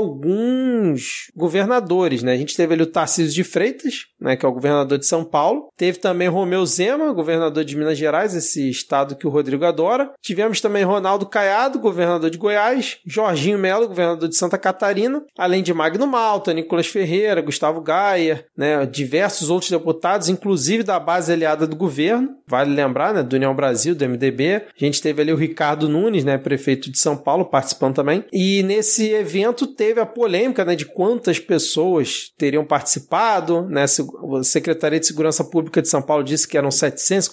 alguns governadores, né? A gente teve ali o Tarcísio de Freitas, né, que é o governador de São Paulo, teve também Romeu Zema, governador de Minas Gerais, esse estado que o Rodrigo adora. Tivemos também Ronaldo Caiado, governador de Goiás, Jorginho Melo, governador de Santa Catarina, além de Magno Malta, Nicolas Ferreira, Gustavo Gaia, né, diversos outros deputados, inclusive da base aliada do governo, vale lembrar, né, do União Brasil, do M D B. A gente teve ali o Ricardo Nunes, né, prefeito de São Paulo, participando também. E nesse evento teve a polêmica, né, de quantas pessoas teriam participado, né, a Secretaria de Segurança Pública de São Paulo disse que eram setecentos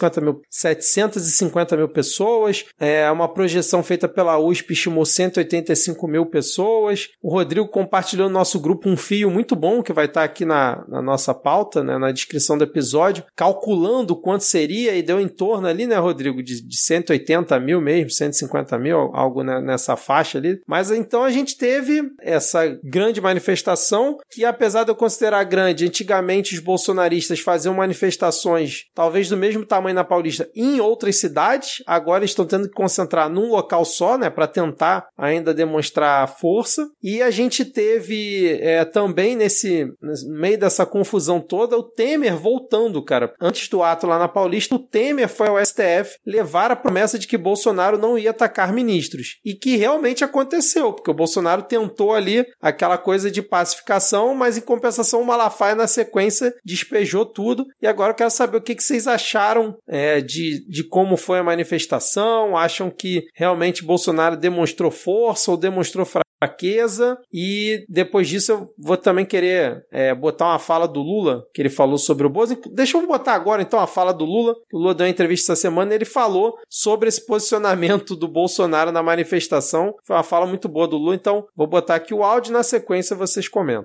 e cinquenta mil pessoas, é, uma projeção feita pela U S P estimou cento e oitenta e cinco mil pessoas. O Rodrigo compartilhou no nosso grupo um fio muito bom que vai estar aqui na, na nossa pauta, né, na descrição do episódio, calculando quanto seria e deu em torno ali, né, Rodrigo, de, de cento e oitenta mil mesmo, cento e cinquenta mil, algo, né, nessa faixa ali. Mas então a gente teve essa grande manifestação que, apesar de eu considerar grande, antigamente os bolsonaristas faziam manifestações talvez do mesmo tamanho na Paulista Paulista em outras cidades, agora estão tendo que concentrar num local só, né, para tentar ainda demonstrar força. E a gente teve é, também nesse, no meio dessa confusão toda, o Temer voltando, cara. Antes do ato lá na Paulista, o Temer foi ao S T F levar a promessa de que Bolsonaro não ia atacar ministros. E que realmente aconteceu, porque o Bolsonaro tentou ali aquela coisa de pacificação, mas em compensação o Malafaia na sequência despejou tudo. E agora eu quero saber o que, que vocês acharam é, de, de como foi a manifestação. Acham que realmente Bolsonaro demonstrou força ou demonstrou fraqueza? E depois disso eu vou também querer é, botar uma fala do Lula, que ele falou sobre o Bozo. Deixa eu botar agora então a fala do Lula. O Lula deu uma entrevista essa semana e ele falou sobre esse posicionamento do Bolsonaro na manifestação. Foi uma fala muito boa do Lula, então vou botar aqui o áudio e na sequência vocês comentam.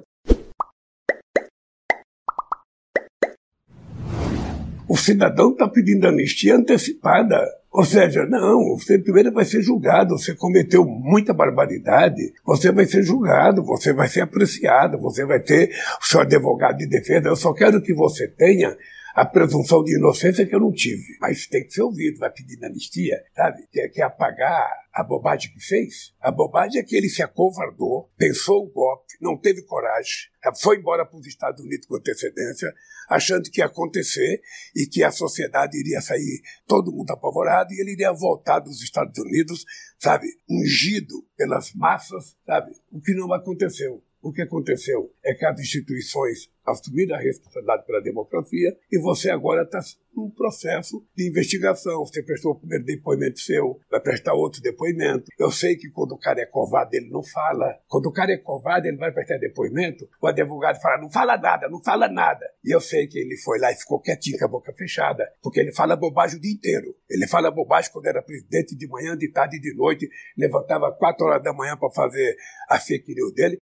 O cidadão está pedindo anistia antecipada. Ou seja, não, você primeiro vai ser julgado, você cometeu muita barbaridade, você vai ser julgado, você vai ser apreciado, você vai ter o seu advogado de defesa. Eu só quero que você tenha a presunção de inocência que eu não tive. Mas tem que ser ouvido, vai pedir anistia, sabe? Quer, quer apagar a bobagem que fez? A bobagem é que ele se acovardou, pensou o golpe, não teve coragem, foi embora para os Estados Unidos com antecedência, achando que ia acontecer e que a sociedade iria sair todo mundo apavorado e ele iria voltar dos Estados Unidos, sabe, ungido pelas massas, sabe? O que não aconteceu. O que aconteceu é que as instituições assumiram a responsabilidade pela democracia e você agora está num processo de investigação. Você prestou o primeiro depoimento seu, vai prestar outro depoimento. Eu sei que quando o cara é covarde, ele não fala. Quando o cara é covarde, ele vai prestar depoimento, o advogado fala, não fala nada, não fala nada. E eu sei que ele foi lá e ficou quietinho com a boca fechada, porque ele fala bobagem o dia inteiro. Ele fala bobagem quando era presidente de manhã, de tarde e de noite, levantava quatro horas da manhã para fazer a fake news dele.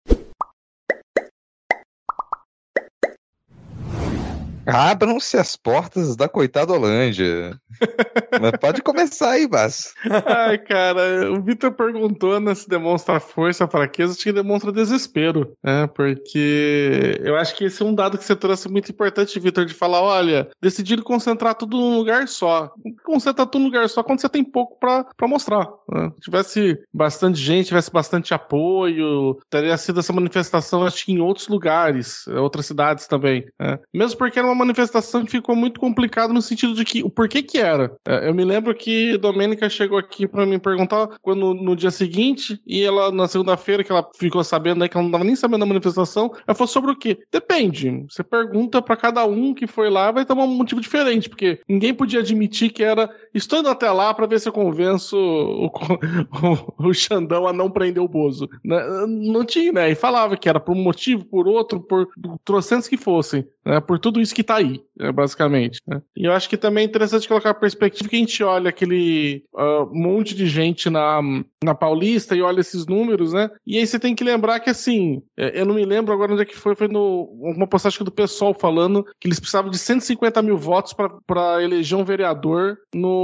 Abram-se as portas da coitada Holândia. Mas pode começar aí, Basso. Ai, cara, o Vitor perguntou, né, se demonstra força, fraqueza, acho que demonstra desespero, né, porque eu acho que esse é um dado que você trouxe muito importante, Vitor, de falar, olha, decidiram concentrar tudo num lugar só. Concentrar tudo num lugar só quando você tem pouco pra, pra mostrar, né? Se tivesse bastante gente, tivesse bastante apoio, teria sido essa manifestação, acho que em outros lugares, outras cidades também, né? Mesmo porque era uma manifestação que ficou muito complicada no sentido de que, o porquê que era. Eu me lembro que Domênica chegou aqui pra me perguntar quando, no dia seguinte, e ela, na segunda-feira, que ela ficou sabendo, né, que ela não tava nem sabendo da manifestação, ela falou sobre o quê? Depende. Você pergunta pra cada um que foi lá, vai ter um motivo diferente, porque ninguém podia admitir que era, estou indo até lá pra ver se eu convenço o, o, o Xandão a não prender o Bozo. Não tinha, né? E falava que era por um motivo, por outro, por trocentos que fossem, né? Por tudo isso que tá aí, né, basicamente, né? E eu acho que também é interessante colocar a perspectiva que a gente olha aquele uh, monte de gente na, na Paulista e olha esses números, né? E aí você tem que lembrar que, assim, eu não me lembro agora onde é que foi, foi no, uma postagem do pessoal falando que eles precisavam de cento e cinquenta mil votos para eleger um vereador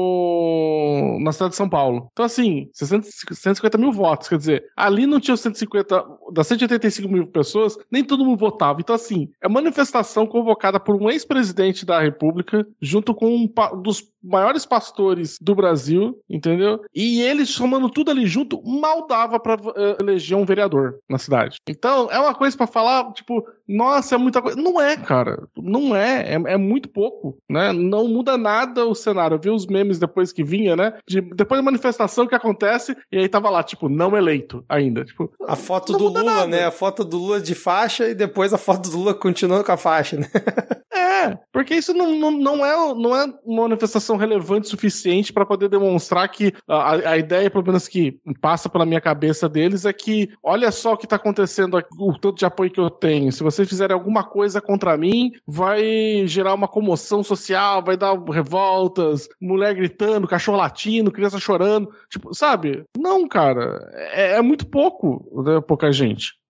no, na cidade de São Paulo. Então, assim, cento e cinquenta mil votos, quer dizer, ali não tinha cento e cinquenta, das cento e oitenta e cinco mil pessoas, nem todo mundo votava. Então, assim, é manifestação convocada por um ex-presidente da República, junto com um pa- dos maiores pastores do Brasil, entendeu? E eles, somando tudo ali junto, mal dava pra uh, eleger um vereador na cidade. Então, é uma coisa pra falar, tipo, nossa, é muita coisa. Não é, cara. Não é. É, é muito pouco, né? Não muda nada o cenário. Eu vi os memes depois que vinha, né? De, depois da manifestação que acontece, e aí tava lá, tipo, não eleito ainda. Tipo, a foto do Lula, nada, né? A foto do Lula de faixa e depois a foto do Lula continuando com a faixa, né? É, porque isso não, não, não, é, não é uma manifestação relevante o suficiente para poder demonstrar que a, a ideia, pelo menos que passa pela minha cabeça deles, é que olha só o que está acontecendo aqui, o tanto de apoio que eu tenho. Se vocês fizerem alguma coisa contra mim, vai gerar uma comoção social, vai dar revoltas, mulher gritando, cachorro latindo, criança chorando. Tipo, sabe? Não, cara. É, é muito pouco, né? Pouca gente.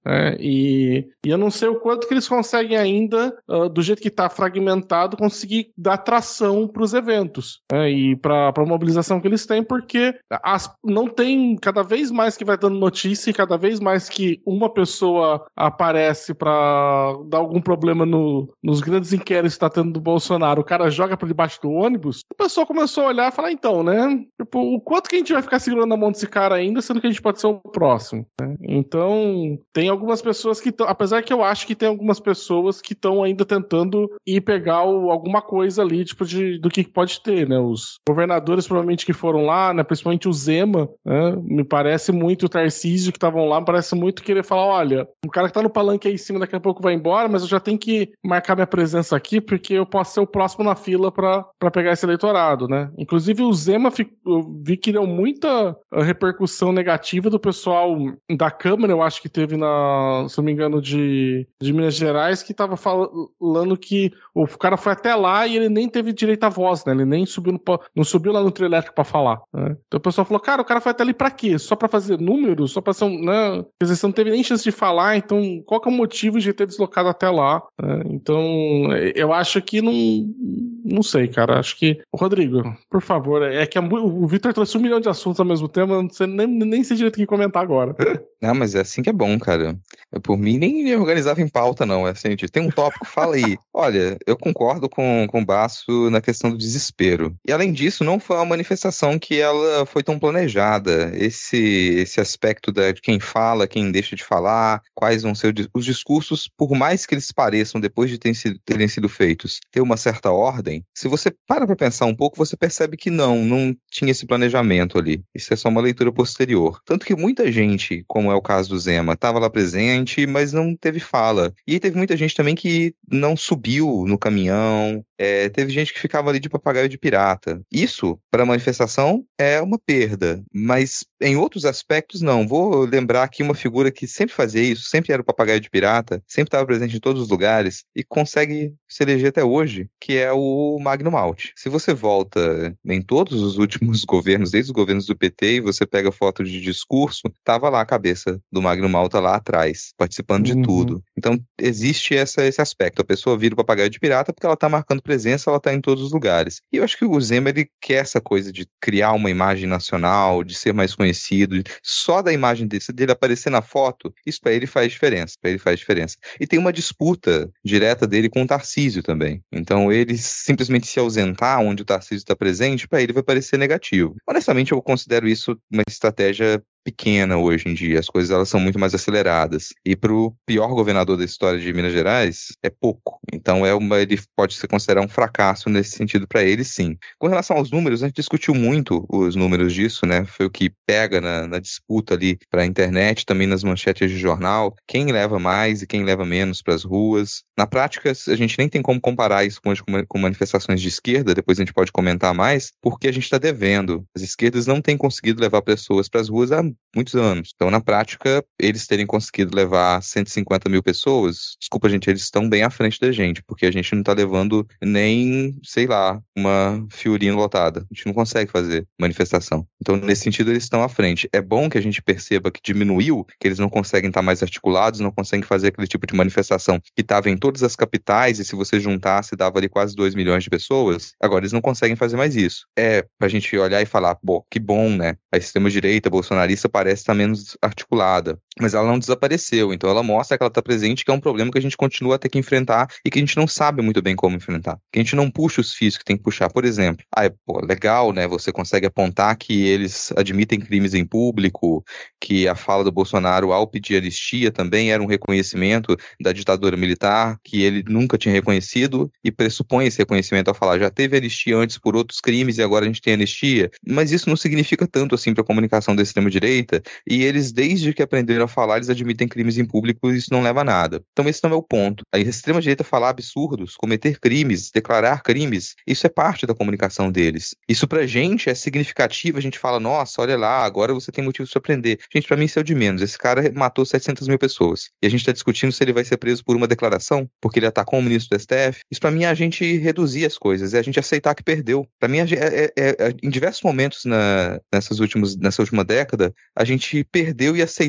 né? E, e eu não sei o quanto que eles conseguem ainda, uh, do jeito que está fragmentado, conseguir dar tração para os eventos, né? E para a mobilização que eles têm, porque as, não tem, cada vez mais que vai dando notícia e cada vez mais que uma pessoa aparece para dar algum problema no, nos grandes inquéritos que está tendo do Bolsonaro, o cara joga para debaixo do ônibus, o pessoal começou a olhar e falar, então, né? Tipo, o quanto que a gente vai ficar segurando a mão desse cara ainda, sendo que a gente pode ser o próximo, né? Então, tem algumas pessoas que estão, apesar que eu acho que tem algumas pessoas que estão ainda tentando ir pegar o, alguma coisa ali, tipo, de, do que pode ter, né? Os governadores provavelmente que foram lá, né? Principalmente o Zema, né? Me parece muito, o Tarcísio que estavam lá, me parece muito querer falar, olha, o cara que tá no palanque aí em cima daqui a pouco vai embora, mas eu já tenho que marcar minha presença aqui, porque eu posso ser o próximo na fila pra, pra pegar esse eleitorado, né? Inclusive o Zema, eu vi que deu muita repercussão negativa do pessoal da Câmara, eu acho que teve na, se não me engano, de, de Minas Gerais, que tava falando que o cara foi até lá e ele nem teve direito à voz, né? Ele nem subiu no, não subiu lá no trio elétrico pra falar, né? Então o pessoal falou, cara, o cara foi até ali pra quê? Só pra fazer números? Só pra ser um, né? Quer dizer, você não teve nem chance de falar, então qual que é o motivo de ter deslocado até lá, né? Então eu acho que não, não sei, cara, acho que, Rodrigo, por favor, é que a, o Vitor trouxe um milhão de assuntos ao mesmo tempo, eu não sei, nem, nem sei direito o que comentar agora. Não, mas é assim que é bom, cara. Eu, por mim, nem me organizava em pauta, não. É assim, tem um tópico, fala aí. Olha, eu concordo com, com o Basso na questão do desespero. E, além disso, não foi uma manifestação que ela foi tão planejada. Esse, esse aspecto da, de quem fala, quem deixa de falar, quais vão ser os discursos, por mais que eles pareçam, depois de terem sido, terem sido feitos, ter uma certa ordem, se você para pra pensar um pouco, você percebe que não, não tinha esse planejamento ali. Isso é só uma leitura posterior. Tanto que muita gente, como é o caso do Zema, estava lá presente, mas não teve fala. E teve muita gente também que não subiu no caminhão, é, teve gente que ficava ali de papagaio de pirata. Isso, para a manifestação, é uma perda, mas em outros aspectos não. Vou lembrar aqui uma figura que sempre fazia isso, sempre era o papagaio de pirata, sempre estava presente em todos os lugares e consegue se eleger até hoje, que é o Magno Malta. Se você volta em todos os últimos governos, desde os governos do P T, e você pega foto de discurso, tava lá a cabeça do Magno Malta lá atrás, participando de uhum. tudo. Então, existe essa, esse aspecto. A pessoa vira o papagaio de pirata porque ela tá marcando presença, ela tá em todos os lugares. E eu acho que o Zema, ele quer essa coisa de criar uma imagem nacional, de ser mais conhecido, só da imagem dele, dele aparecer na foto, isso pra ele faz diferença, pra ele faz diferença. E tem uma disputa direta dele com o Tarcísio também. Então, ele simplesmente se ausentar onde o Tarcísio está presente, pra ele vai parecer negativo. Honestamente, eu considero isso uma estratégia pequena hoje em dia, as coisas elas são muito mais aceleradas, e pro pior governador da história de Minas Gerais, é pouco, então é uma, ele pode se considerar um fracasso nesse sentido para ele, sim. Com relação aos números, a gente discutiu muito os números disso, né, foi o que pega na, na disputa ali pra internet, também nas manchetes de jornal, quem leva mais e quem leva menos pras ruas. Na prática, a gente nem tem como comparar isso com, com manifestações de esquerda, depois a gente pode comentar mais, porque a gente está devendo. As esquerdas não têm conseguido levar pessoas pras ruas há muitos anos. Então, na prática, eles terem conseguido levar cento e cinquenta mil pessoas, desculpa, gente, eles estão bem à frente da gente, porque a gente não tá levando nem, sei lá, uma Fiorino lotada. A gente não consegue fazer manifestação. Então, nesse sentido, eles estão à frente. É bom que a gente perceba que diminuiu, que eles não conseguem estar mais articulados, não conseguem fazer aquele tipo de manifestação que estava em todas as capitais, e se você juntasse, dava ali quase dois milhões de pessoas. Agora, eles não conseguem fazer mais isso. É pra gente olhar e falar, pô, que bom, né? A extrema-direita bolsonarista parece estar menos articulada, mas ela não desapareceu, então ela mostra que ela está presente, que é um problema que a gente continua a ter que enfrentar e que a gente não sabe muito bem como enfrentar, que a gente não puxa os fios que tem que puxar. Por exemplo, ah, é, pô, legal, né, você consegue apontar que eles admitem crimes em público, que a fala do Bolsonaro ao pedir anistia também era um reconhecimento da ditadura militar, que ele nunca tinha reconhecido, e pressupõe esse reconhecimento ao falar, já teve anistia antes por outros crimes e agora a gente tem anistia, mas isso não significa tanto assim para a comunicação da extrema-direita, e eles, desde que aprenderam a falar, eles admitem crimes em público e isso não leva a nada. Então esse não é o ponto. A extrema-direita falar absurdos, cometer crimes, declarar crimes, isso é parte da comunicação deles. Isso pra gente é significativo, a gente fala, nossa, olha lá, agora você tem motivo de se aprender. Gente, pra mim isso é o de menos. Esse cara matou setecentas mil pessoas. E a gente tá discutindo se ele vai ser preso por uma declaração, porque ele atacou um ministro do S T F. Isso pra mim é a gente reduzir as coisas, é a gente aceitar que perdeu. Pra mim, é, é, é, é, em diversos momentos na, nessas últimas, nessa última década, a gente perdeu e aceitou que perdeu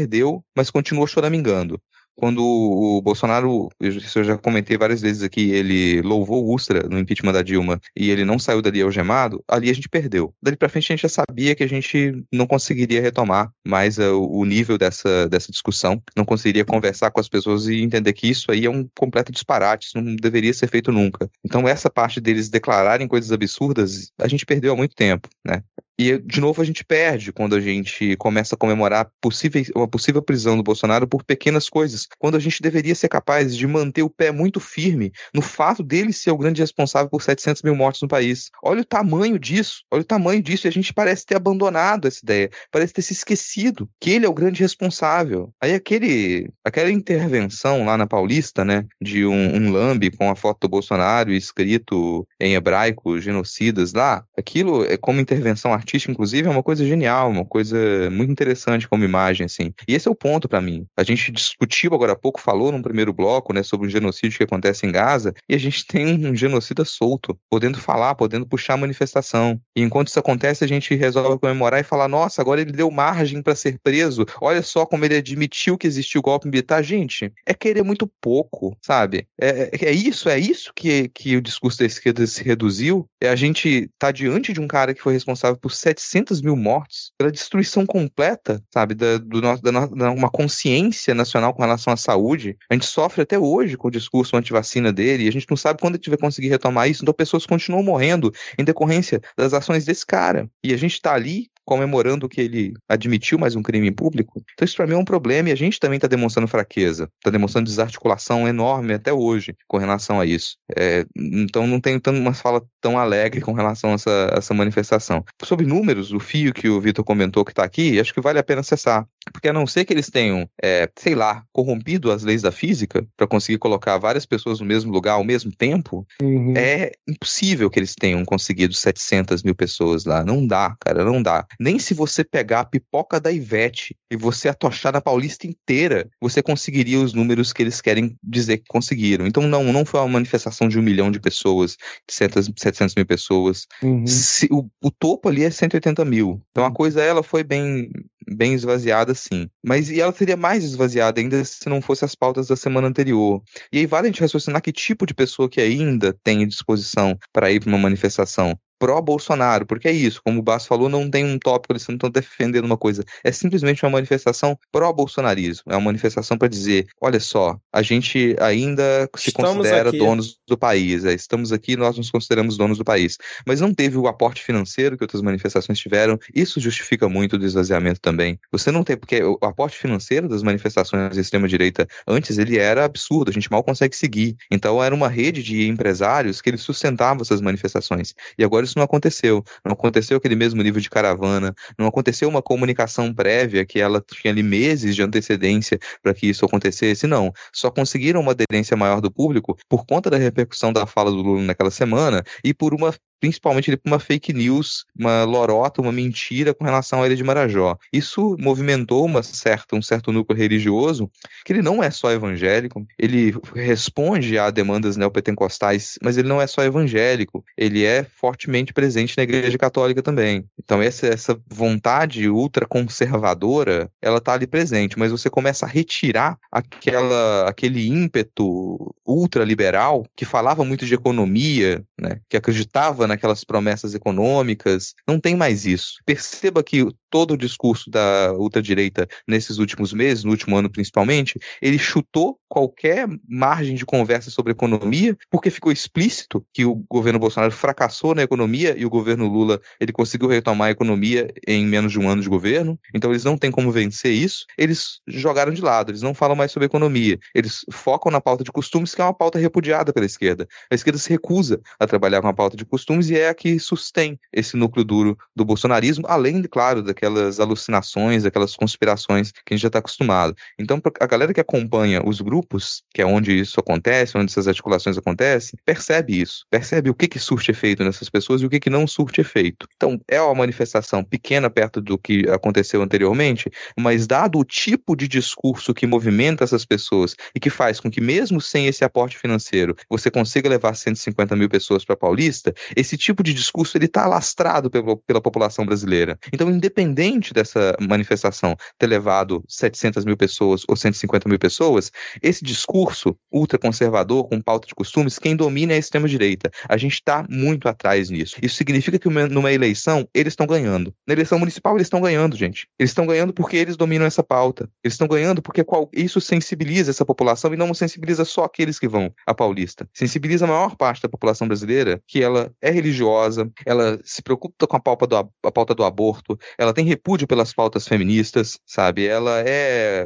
perdeu, mas continuou choramingando. Quando o Bolsonaro, eu já comentei várias vezes aqui, ele louvou o Ustra no impeachment da Dilma e ele não saiu dali algemado, ali a gente perdeu. Dali pra frente a gente já sabia que a gente não conseguiria retomar mais uh, o nível dessa, dessa discussão, não conseguiria conversar com as pessoas e entender que isso aí é um completo disparate, isso não deveria ser feito nunca. Então essa parte deles declararem coisas absurdas, a gente perdeu há muito tempo, né? E, de novo, a gente perde quando a gente começa a comemorar possíveis, uma possível prisão do Bolsonaro por pequenas coisas, quando a gente deveria ser capaz de manter o pé muito firme no fato dele ser o grande responsável por setecentos mil mortes no país. Olha o tamanho disso, olha o tamanho disso, e a gente parece ter abandonado essa ideia, parece ter se esquecido que ele é o grande responsável. Aí aquele, aquela intervenção lá na Paulista, né, de um, um lambe com a foto do Bolsonaro escrito em hebraico, genocidas lá, aquilo é como intervenção artística, inclusive, é uma coisa genial, uma coisa muito interessante como imagem, assim. E esse é o ponto pra mim. A gente discutiu agora há pouco, falou num primeiro bloco, né, sobre o genocídio que acontece em Gaza, e a gente tem um genocida solto, podendo falar, podendo puxar a manifestação. E enquanto isso acontece, a gente resolve comemorar e falar, nossa, agora ele deu margem pra ser preso, olha só como ele admitiu que existiu golpe militar. Gente, é querer muito pouco, sabe? É, é isso, é isso que, que o discurso da esquerda se reduziu. É a gente tá diante de um cara que foi responsável por setecentos mil mortes, pela destruição completa, sabe, da, do nosso, da, da uma consciência nacional com relação à saúde. A gente sofre até hoje com o discurso anti-vacina dele, e a gente não sabe quando a gente vai conseguir retomar isso, então pessoas continuam morrendo em decorrência das ações desse cara. E a gente tá ali comemorando que ele admitiu mais um crime em público. Então isso pra mim é um problema, e a gente também tá demonstrando fraqueza, tá demonstrando desarticulação enorme até hoje com relação a isso. É, então não tenho tanto uma fala tão alegre com relação a essa, a essa manifestação. Sobre números, o fio que o Vitor comentou que tá aqui, acho que vale a pena acessar. Porque a não ser que eles tenham, é, sei lá, corrompido as leis da física para conseguir colocar várias pessoas no mesmo lugar ao mesmo tempo, uhum. É impossível que eles tenham conseguido setecentas mil pessoas lá. Não dá, cara, não dá. Nem se você pegar a pipoca da Ivete e você atochar na Paulista inteira, você conseguiria os números que eles querem dizer que conseguiram. Então não, não foi uma manifestação de um milhão de pessoas, de setecentas mil pessoas. Uhum. Se, o, o topo ali é cento e oitenta mil. Então a coisa, ela foi bem, bem esvaziada, sim. Mas e ela seria mais esvaziada ainda se não fosse as pautas da semana anterior. E aí vale a gente raciocinar que tipo de pessoa que ainda tem disposição para ir para uma manifestação pró-Bolsonaro, porque é isso, como o Basso falou, não tem um tópico, eles não estão defendendo uma coisa, é simplesmente uma manifestação pró-bolsonarismo, é uma manifestação para dizer, olha só, a gente ainda se estamos considera aqui. donos do país, é, estamos aqui, nós nos consideramos donos do país, mas não teve o aporte financeiro que outras manifestações tiveram, isso justifica muito o esvaziamento também, você não tem, porque o aporte financeiro das manifestações da extrema-direita antes, ele era absurdo, a gente mal consegue seguir, então era uma rede de empresários que eles sustentavam essas manifestações, e agora isso não aconteceu, não aconteceu aquele mesmo nível de caravana, não aconteceu uma comunicação prévia que ela tinha ali meses de antecedência para que isso acontecesse, não, só conseguiram uma aderência maior do público por conta da repercussão da fala do Lula naquela semana e por uma principalmente por uma fake news, uma lorota, uma mentira com relação à Ilha de Marajó. Isso movimentou uma certa, um certo núcleo religioso, que ele não é só evangélico, ele responde a demandas neopentecostais, mas ele não é só evangélico, ele é fortemente presente na Igreja Católica também. Então essa, essa vontade ultraconservadora, ela está ali presente, mas você começa a retirar aquela, aquele ímpeto ultraliberal que falava muito de economia, né, que acreditava naquelas promessas econômicas, não tem mais isso. Perceba que todo o discurso da ultradireita nesses últimos meses, no último ano principalmente, ele chutou qualquer margem de conversa sobre economia, porque ficou explícito que o governo Bolsonaro fracassou na economia e o governo Lula, ele conseguiu retomar a economia em menos de um ano de governo, então eles não têm como vencer isso, eles jogaram de lado, eles não falam mais sobre economia, eles focam na pauta de costumes, que é uma pauta repudiada pela esquerda. A esquerda se recusa a trabalhar com a pauta de costumes e é a que sustém esse núcleo duro do bolsonarismo, além, claro, daquelas alucinações, daquelas conspirações que a gente já está acostumado. Então, a galera que acompanha os grupos, que é onde isso acontece, onde essas articulações acontecem, percebe isso, percebe o que que surte efeito nessas pessoas e o que que não surte efeito. Então, é uma manifestação pequena perto do que aconteceu anteriormente, mas dado o tipo de discurso que movimenta essas pessoas e que faz com que, mesmo sem esse aporte financeiro, você consiga levar cento e cinquenta mil pessoas para a Paulista, esse tipo de discurso ele está alastrado pela, pela população brasileira. Então, independente independente dessa manifestação ter levado setecentas mil pessoas ou cento e cinquenta mil pessoas, esse discurso ultraconservador, com pauta de costumes, quem domina é a extrema-direita. A gente está muito atrás nisso. Isso significa que numa eleição, eles estão ganhando. Na eleição municipal, eles estão ganhando, gente. Eles estão ganhando porque eles dominam essa pauta. Eles estão ganhando porque qual... isso sensibiliza essa população e não sensibiliza só aqueles que vão à Paulista. Sensibiliza a maior parte da população brasileira, que ela é religiosa, ela se preocupa com a pauta do, a pauta do aborto, ela tem repúdio pelas pautas feministas, sabe? Ela é...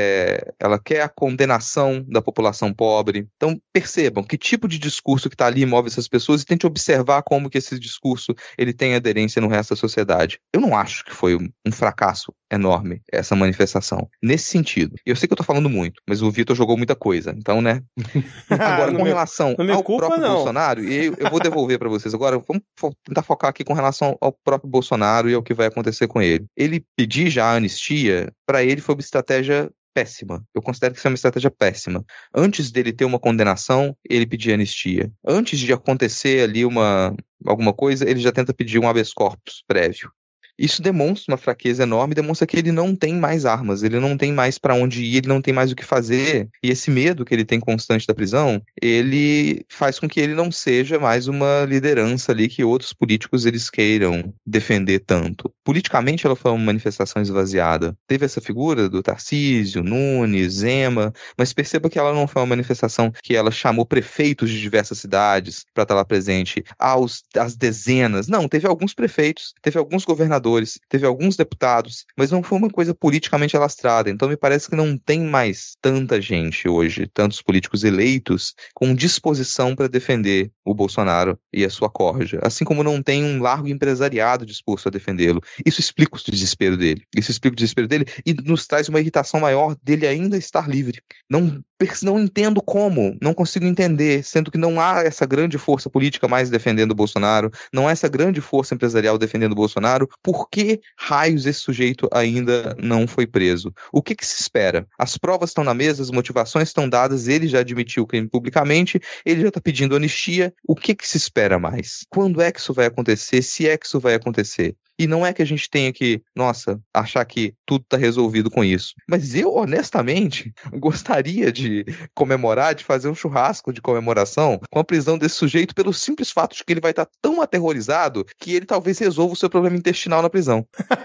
É, ela quer a condenação da população pobre. Então percebam que tipo de discurso que está ali move essas pessoas e tente observar como que esse discurso ele tem aderência no resto da sociedade. Eu não acho que foi um, um fracasso enorme essa manifestação, nesse sentido. E eu sei que eu tô falando muito, mas o Vitor jogou muita coisa, então, né? Agora, com relação ao culpa, próprio não. Bolsonaro, e eu, eu vou devolver para vocês agora, vamos fo- tentar focar aqui com relação ao próprio Bolsonaro e ao que vai acontecer com ele. Ele pedir já a anistia, para ele foi uma estratégia péssima. Eu considero que isso é uma estratégia péssima. Antes dele ter uma condenação, ele pedia anistia. Antes de acontecer ali uma, alguma coisa, ele já tenta pedir um habeas corpus prévio. Isso demonstra uma fraqueza enorme, demonstra que ele não tem mais armas, ele não tem mais para onde ir, ele não tem mais o que fazer. E esse medo que ele tem constante da prisão, ele faz com que ele não seja mais uma liderança ali que outros políticos eles queiram defender tanto. Politicamente ela foi uma manifestação esvaziada. Teve essa figura do Tarcísio, Nunes, Zema, mas perceba que ela não foi uma manifestação que ela chamou prefeitos de diversas cidades para estar lá presente, aos, às dezenas. Não, teve alguns prefeitos, teve alguns governadores, teve alguns deputados, mas não foi uma coisa politicamente alastrada. Então me parece que não tem mais tanta gente hoje, tantos políticos eleitos, com disposição para defender o Bolsonaro e a sua corja. Assim como não tem um largo empresariado disposto a defendê-lo. Isso explica o desespero dele. Isso explica o desespero dele e nos traz uma irritação maior dele ainda estar livre. Não, não entendo como, não consigo entender, sendo que não há essa grande força política mais defendendo o Bolsonaro, não há essa grande força empresarial defendendo o Bolsonaro. Por que raios esse sujeito ainda não foi preso? O que que se espera? As provas estão na mesa, as motivações estão dadas, ele já admitiu o crime publicamente, ele já está pedindo anistia. O que que se espera mais? Quando é que isso vai acontecer? Se é que isso vai acontecer? E não é que a gente tenha que, nossa, achar que tudo está resolvido com isso. Mas eu, honestamente, gostaria de comemorar, de fazer um churrasco de comemoração com a prisão desse sujeito pelo simples fato de que ele vai estar tão aterrorizado que ele talvez resolva o seu problema intestinal na prisão.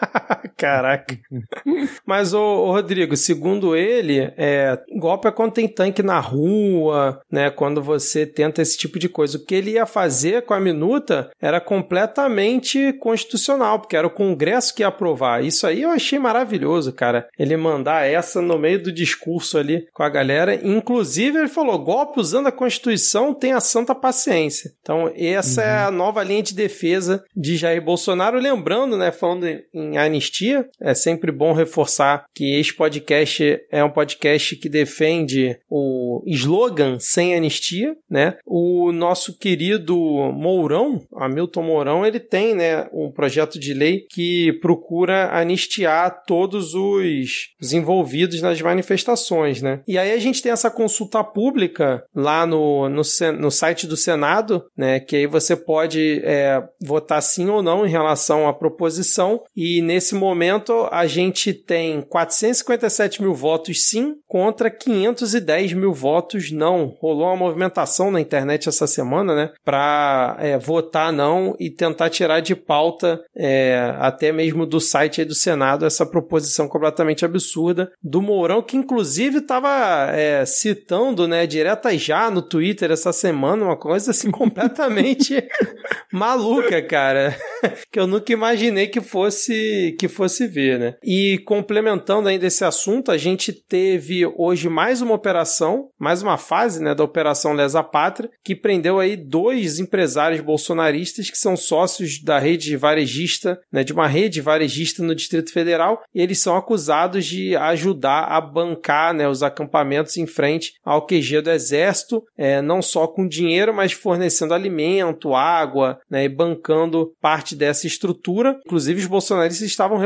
Caraca. Mas, ô, ô Rodrigo, segundo ele, é, golpe é quando tem tanque na rua, né? Quando você tenta esse tipo de coisa. O que ele ia fazer com a minuta era completamente constitucional, porque era o Congresso que ia aprovar. Isso aí eu achei maravilhoso, cara. Ele mandar essa no meio do discurso ali com a galera. Inclusive, ele falou, golpe usando a Constituição tem a santa paciência. Então, essa uhum. é a nova linha de defesa de Jair Bolsonaro. Lembrando, né, falando em anistia, é sempre bom reforçar que este podcast é um podcast que defende o slogan sem anistia, né? O nosso querido Mourão, Hamilton Mourão, ele tem, né, um projeto de lei que procura anistiar todos os, os envolvidos nas manifestações, né? E aí a gente tem essa consulta pública lá no, no, no site do Senado, né? Que aí você pode é, votar sim ou não em relação à proposição, e nesse momento a gente tem quatrocentos e cinquenta e sete mil votos sim contra quinhentos e dez mil votos não. Rolou uma movimentação na internet essa semana, né? Para é, votar não e tentar tirar de pauta é, até mesmo do site aí do Senado essa proposição completamente absurda do Mourão, que inclusive estava é, citando, né, direta já no Twitter essa semana, uma coisa assim completamente maluca, cara, que eu nunca imaginei que fosse, que fosse ver, né? E complementando ainda esse assunto, a gente teve hoje mais uma operação, mais uma fase, né, da Operação Lesa Pátria, que prendeu aí dois empresários bolsonaristas que são sócios da rede varejista, né, de uma rede varejista no Distrito Federal, e eles são acusados de ajudar a bancar, né, os acampamentos em frente ao Q G do Exército, é, não só com dinheiro, mas fornecendo alimento, água, né, e bancando parte dessa estrutura. Inclusive, os bolsonaristas estavam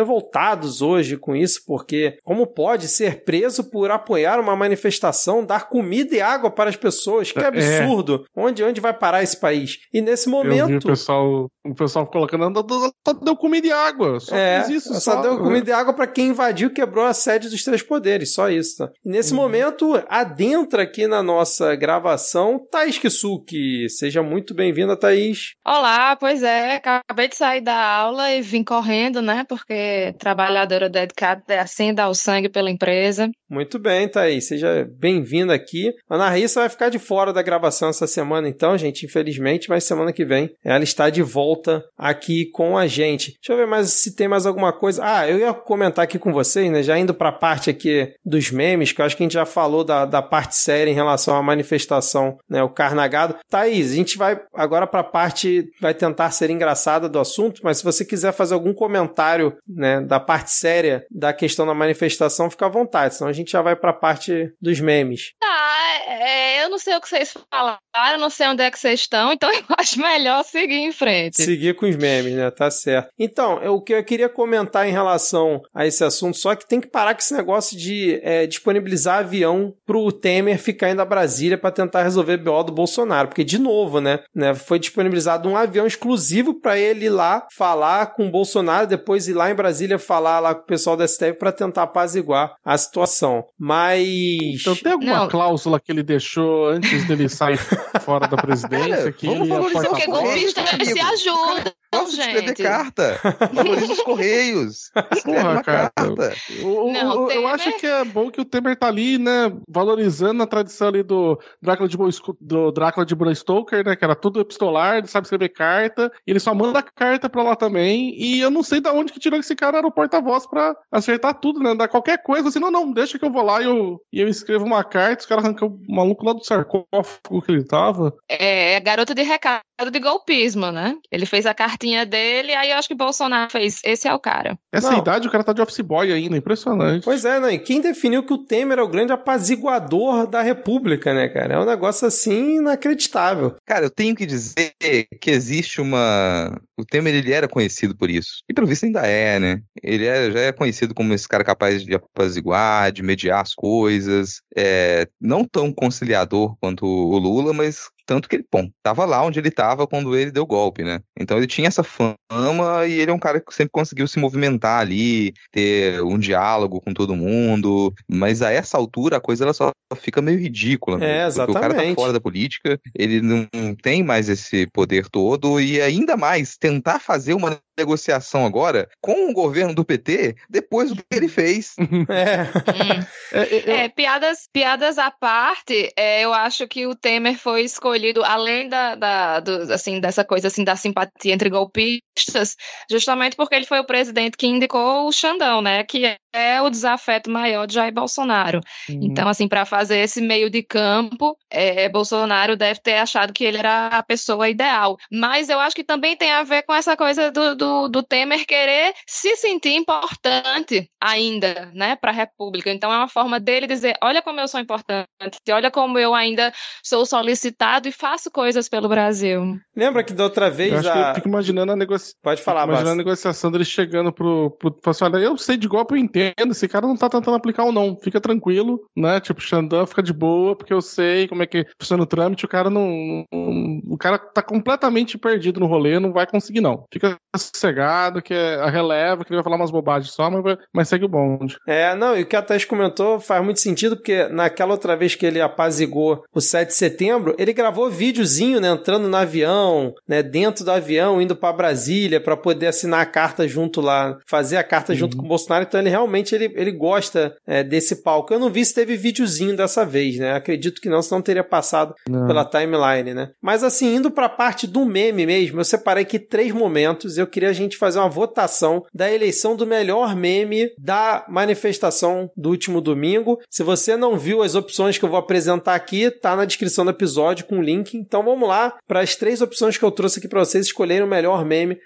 revoltados hoje com isso, porque como pode ser preso por apoiar uma manifestação, dar comida e água para as pessoas? Que absurdo! É. Onde, onde vai parar esse país? E nesse momento... Eu vi o pessoal, o pessoal colocando, só deu comida e água, só é, fez isso. Só, só deu comida e água para quem invadiu e quebrou a sede dos Três Poderes, só isso. Tá? E nesse uhum. momento, adentra aqui na nossa gravação, Thaís Kisuki. Seja muito bem-vinda, Thaís. Olá, pois é, acabei de sair da aula e vim correndo, né, porque trabalhadora dedicada é assim, dá o sangue pela empresa. Muito bem, Thaís, seja bem-vinda aqui. A Ana Rissa vai ficar de fora da gravação essa semana então, gente, infelizmente, mas semana que vem ela está de volta aqui com a gente. Deixa eu ver mais se tem mais alguma coisa. Ah, eu ia comentar aqui com vocês, né, já indo para a parte aqui dos memes, que eu acho que a gente já falou da, da parte séria em relação à manifestação, né, o Carnagado. Thaís, a gente vai agora para a parte, vai tentar ser engraçada do assunto, mas se você quiser fazer algum comentário, né, da parte séria da questão da manifestação, fica à vontade, senão a gente já vai para a parte dos memes. Tá, é, eu não sei o que vocês falaram, eu não sei onde é que vocês estão, então eu acho melhor seguir em frente. Seguir com os memes, né? Tá certo. Então, eu, o que eu queria comentar em relação a esse assunto, só que tem que parar com esse negócio de é, disponibilizar avião pro Temer ficar indo a Brasília para tentar resolver o B O do Bolsonaro, porque, de novo, né, né foi disponibilizado um avião exclusivo para ele ir lá falar com o Bolsonaro, depois ir lá em Brasília falar lá com o pessoal da S T F para tentar apaziguar a situação. Mas... Então tem alguma não. cláusula que ele deixou antes dele sair fora da presidência? Cara, que vamos ele valorizar porque golpista se ajuda. Gosto de escrever carta. Valoriza os Correios. Porra, uma cara. Carta. O, não, o, Temer... Eu acho que é bom que o Temer tá ali, né, valorizando a tradição ali do Drácula de, do Drácula de Bram Stoker, né, que era tudo epistolar, ele sabe escrever carta, e ele só manda carta pra lá também, e eu não sei de onde que tirou que esse cara era o porta-voz pra acertar tudo, né, dar qualquer coisa, assim, não, não, deixa que eu vou lá e eu, e eu escrevo uma carta, os caras arrancam o maluco lá do sarcófago que ele tava. É, é garota de recado de golpismo, né, ele fez a cartinha dele, aí eu acho que Bolsonaro fez, esse é o cara. Essa não. idade o cara tá de office boy ainda, impressionante. Pois é, né, e quem definiu que o Temer é o grande apaziguador da república, né, cara, é um negócio assim inacreditável. Cara, eu tenho que dizer que existe uma... O Temer, ele era conhecido por isso, e pelo visto ainda é, né, ele é, já é conhecido como esse cara capaz de apaziguar, de mediar as coisas, é, não tão conciliador quanto o Lula, mas... Tanto que ele, bom, tava lá onde ele tava quando ele deu o golpe, né? Então ele tinha essa fama e ele é um cara que sempre conseguiu se movimentar ali, ter um diálogo com todo mundo, mas a essa altura a coisa ela só fica meio ridícula. É, exatamente. Porque o cara tá fora da política, ele não tem mais esse poder todo e ainda mais tentar fazer uma negociação agora com o governo do P T depois do que ele fez. É, hum. é, é, é piadas, piadas à parte, é, eu acho que o Temer foi escolhido, além da, da, do, assim, dessa coisa assim, da simpatia entre golpistas, justamente porque ele foi o presidente que indicou o Xandão, né, que é o desafeto maior de Jair Bolsonaro. Uhum. Então, assim, para fazer esse meio de campo, é, Bolsonaro deve ter achado que ele era a pessoa ideal. Mas eu acho que também tem a ver com essa coisa do, do, do Temer querer se sentir importante ainda, né, para a República. Então, é uma forma dele dizer, olha como eu sou importante, olha como eu ainda sou solicitado e faço coisas pelo Brasil. Lembra que da outra vez... Eu acho a... que eu fico imaginando a negociação. Pode falar, Imaginando a negociação dele chegando pro... pro... assim, olha, eu sei de golpe, eu entendo, esse cara não tá tentando aplicar ou não, fica tranquilo, né, tipo, Xandão fica de boa, porque eu sei como é que funciona o trâmite, o cara não... não o cara tá completamente perdido no rolê, não vai conseguir não. Fica sossegado, que é a releva, que ele vai falar umas bobagens só, mas, vai... mas segue o bonde. É, não, e o que a Thaís comentou faz muito sentido, porque naquela outra vez que ele apazigou o sete de setembro, ele gravou videozinho, né, entrando no avião, né, dentro do avião, indo pra Brasília pra poder assinar a carta junto lá, fazer a carta uhum. junto com o Bolsonaro, então ele realmente ele, ele gosta é, desse palco. Eu não vi se teve videozinho dessa vez, né, acredito que não, senão teria passado não. pela timeline, né. Mas assim, indo pra parte do meme mesmo, eu separei aqui três momentos, eu queria a gente fazer uma votação da eleição do melhor meme da manifestação do último domingo. Se você não viu as opções que eu vou apresentar aqui, tá na descrição do episódio com o link. Então vamos lá para as três opções que eu trouxe aqui para vocês escolherem o melhor meme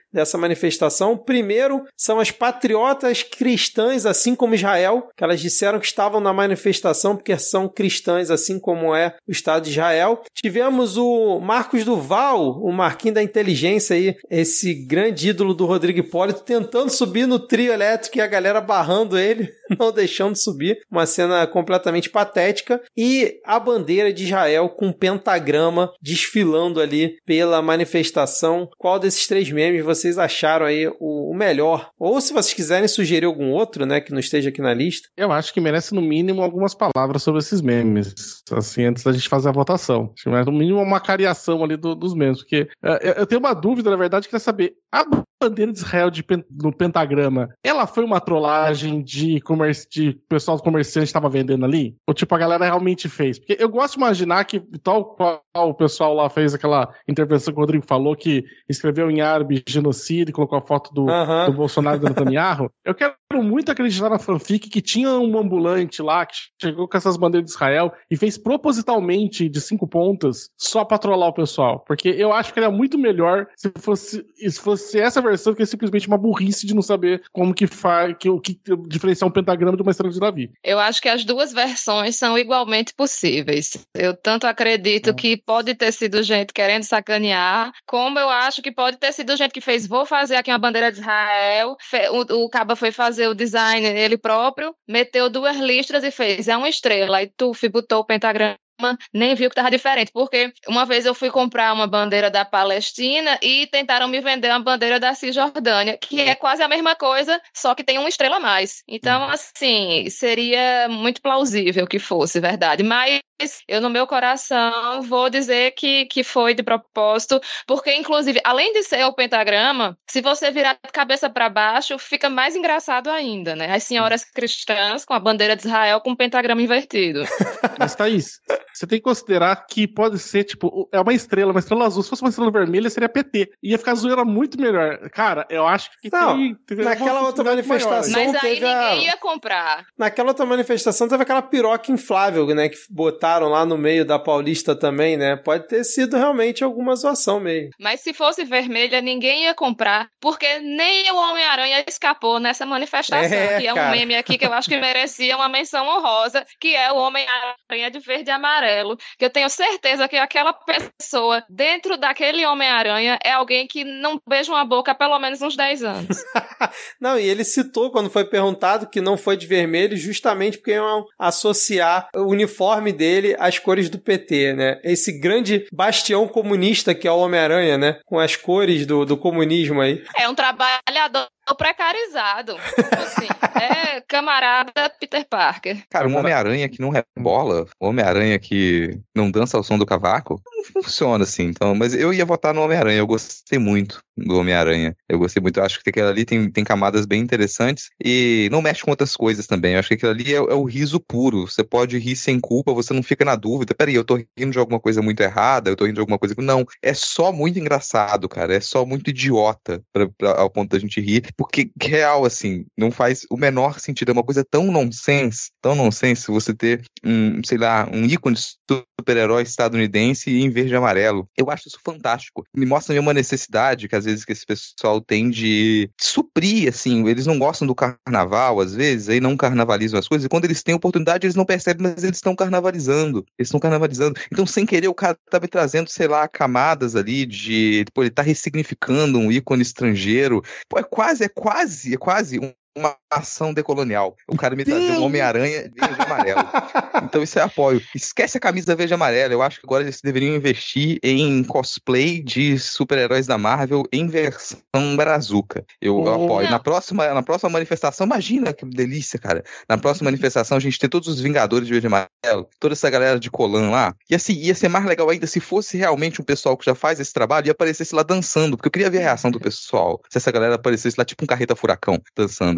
dessa manifestação. Primeiro, são as patriotas cristãs, assim como Israel, que elas disseram que estavam na manifestação porque são cristãs, assim como é o Estado de Israel. Tivemos o Marcos Duval, o Marquinhos da Inteligência aí, esse grande ídolo do Rodrigo Hipólito, tentando subir no trio elétrico e a galera barrando ele, não deixando subir. Uma cena completamente patética. E a bandeira de Israel com um pentagrama desfilando ali pela manifestação. Qual desses três memes vocês acharam aí o melhor? Ou se vocês quiserem sugerir algum outro, né, que não esteja aqui na lista. Eu acho que merece no mínimo algumas palavras sobre esses memes, assim, antes da gente fazer a votação. Acho que merece no mínimo uma cariação ali do, dos memes, porque uh, eu tenho uma dúvida, na verdade, que é saber, a bandeira de Israel de pen, no pentagrama, ela foi uma trollagem de, comerci- de pessoal do comerciante que estava vendendo ali? Ou tipo, a galera realmente fez? Porque eu gosto de imaginar que tal qual o pessoal lá fez aquela intervenção que o Rodrigo falou, que escreveu em árabe genocídio e colocou a foto do, uhum. do Bolsonaro e do Netanyahu. Eu quero muito acreditar na fanfic que tinha um ambulante lá que chegou com essas bandeiras de Israel e fez propositalmente de cinco pontas só pra trollar o pessoal. Porque eu acho que era muito melhor se fosse, se fosse essa versão que é simplesmente uma burrice de não saber como que faz, que, que diferenciar um pentagrama de uma estrela de Davi. Eu acho que as duas versões são igualmente possíveis. Eu tanto acredito hum. que pode ter sido gente querendo sacanear, como eu acho que pode ter sido gente que fez, vou fazer aqui uma bandeira de Israel, o, o Caba foi fazer o design ele próprio, meteu duas listras e fez, é uma estrela, aí Tuf botou o pentagrama, nem viu que estava diferente, porque uma vez eu fui comprar uma bandeira da Palestina e tentaram me vender uma bandeira da Cisjordânia, que é quase a mesma coisa, só que tem uma estrela a mais. Então, assim, seria muito plausível que fosse verdade, mas eu, no meu coração, vou dizer que, que foi de propósito, porque, inclusive, além de ser o pentagrama, se você virar de cabeça para baixo, fica mais engraçado ainda, né? As senhoras cristãs com a bandeira de Israel com o pentagrama invertido. Mas, Thaís, você tem que considerar que pode ser, tipo, é uma estrela, uma estrela azul. Se fosse uma estrela vermelha, seria P T. Ia ficar zoeira muito melhor. Cara, eu acho que não, tem... tem naquela outra manifestação maior, né? Mas aí teve ninguém a... ia comprar. Naquela outra manifestação teve aquela piroca inflável, né, que botaram lá no meio da Paulista também, né? Pode ter sido realmente alguma zoação mesmo. Mas se fosse vermelha, ninguém ia comprar, porque nem o Homem-Aranha escapou nessa manifestação, é, que é um cara. meme aqui que eu acho que merecia uma menção honrosa, que é o Homem-Aranha de verde e amarelo, que eu tenho certeza que aquela pessoa dentro daquele Homem-Aranha é alguém que não beija uma boca há pelo menos uns dez anos. Não, e ele citou quando foi perguntado que não foi de vermelho justamente porque iam associar o uniforme dele às cores do P T, né? Esse grande bastião comunista que é o Homem-Aranha, né? Com as cores do, do comunismo aí. É um trabalhador precarizado. Assim, é camarada Peter Parker. Cara, um Homem-Aranha que não rebola, um Homem-Aranha que não dança ao som do cavaco, não funciona assim. Então, mas eu ia votar no Homem-Aranha, eu gostei muito do Homem-Aranha. Eu gostei muito, eu acho que aquilo ali tem, tem camadas bem interessantes e não mexe com outras coisas também. Eu acho que aquilo ali é, é o riso puro. Você pode rir sem culpa, você não fica na dúvida. Peraí, eu tô rindo de alguma coisa muito errada, eu tô rindo de alguma coisa... Não, é só muito engraçado, cara. É só muito idiota pra, pra, ao ponto da gente rir. Porque, real, assim, não faz o menor sentido. É uma coisa tão nonsense, tão nonsense você ter um, sei lá, um ícone de super-herói estadunidense em verde e amarelo. Eu acho isso fantástico. Me mostra uma necessidade que às vezes que esse pessoal tem de suprir, assim, eles não gostam do carnaval, às vezes, aí não carnavalizam as coisas, e quando eles têm oportunidade, eles não percebem, mas eles estão carnavalizando. Eles estão carnavalizando. Então, sem querer, o cara tá me trazendo, sei lá, camadas ali de... Pô, ele tá ressignificando um ícone estrangeiro. Pô, é quase, é quase, é quase um uma ação decolonial. O cara me trazia um Homem-Aranha verde e amarelo. Então isso é apoio. Esquece a camisa verde e amarela. Eu acho que agora eles deveriam investir em cosplay de super-heróis da Marvel em versão brazuca. Eu, eu apoio. Na próxima, na próxima manifestação, imagina que delícia, cara. Na próxima manifestação a gente tem todos os Vingadores de verde e amarelo, toda essa galera de colã lá. E assim, ia ser mais legal ainda se fosse realmente um pessoal que já faz esse trabalho e aparecesse lá dançando, porque eu queria ver a reação do pessoal. Se essa galera aparecesse lá tipo um carreta furacão dançando.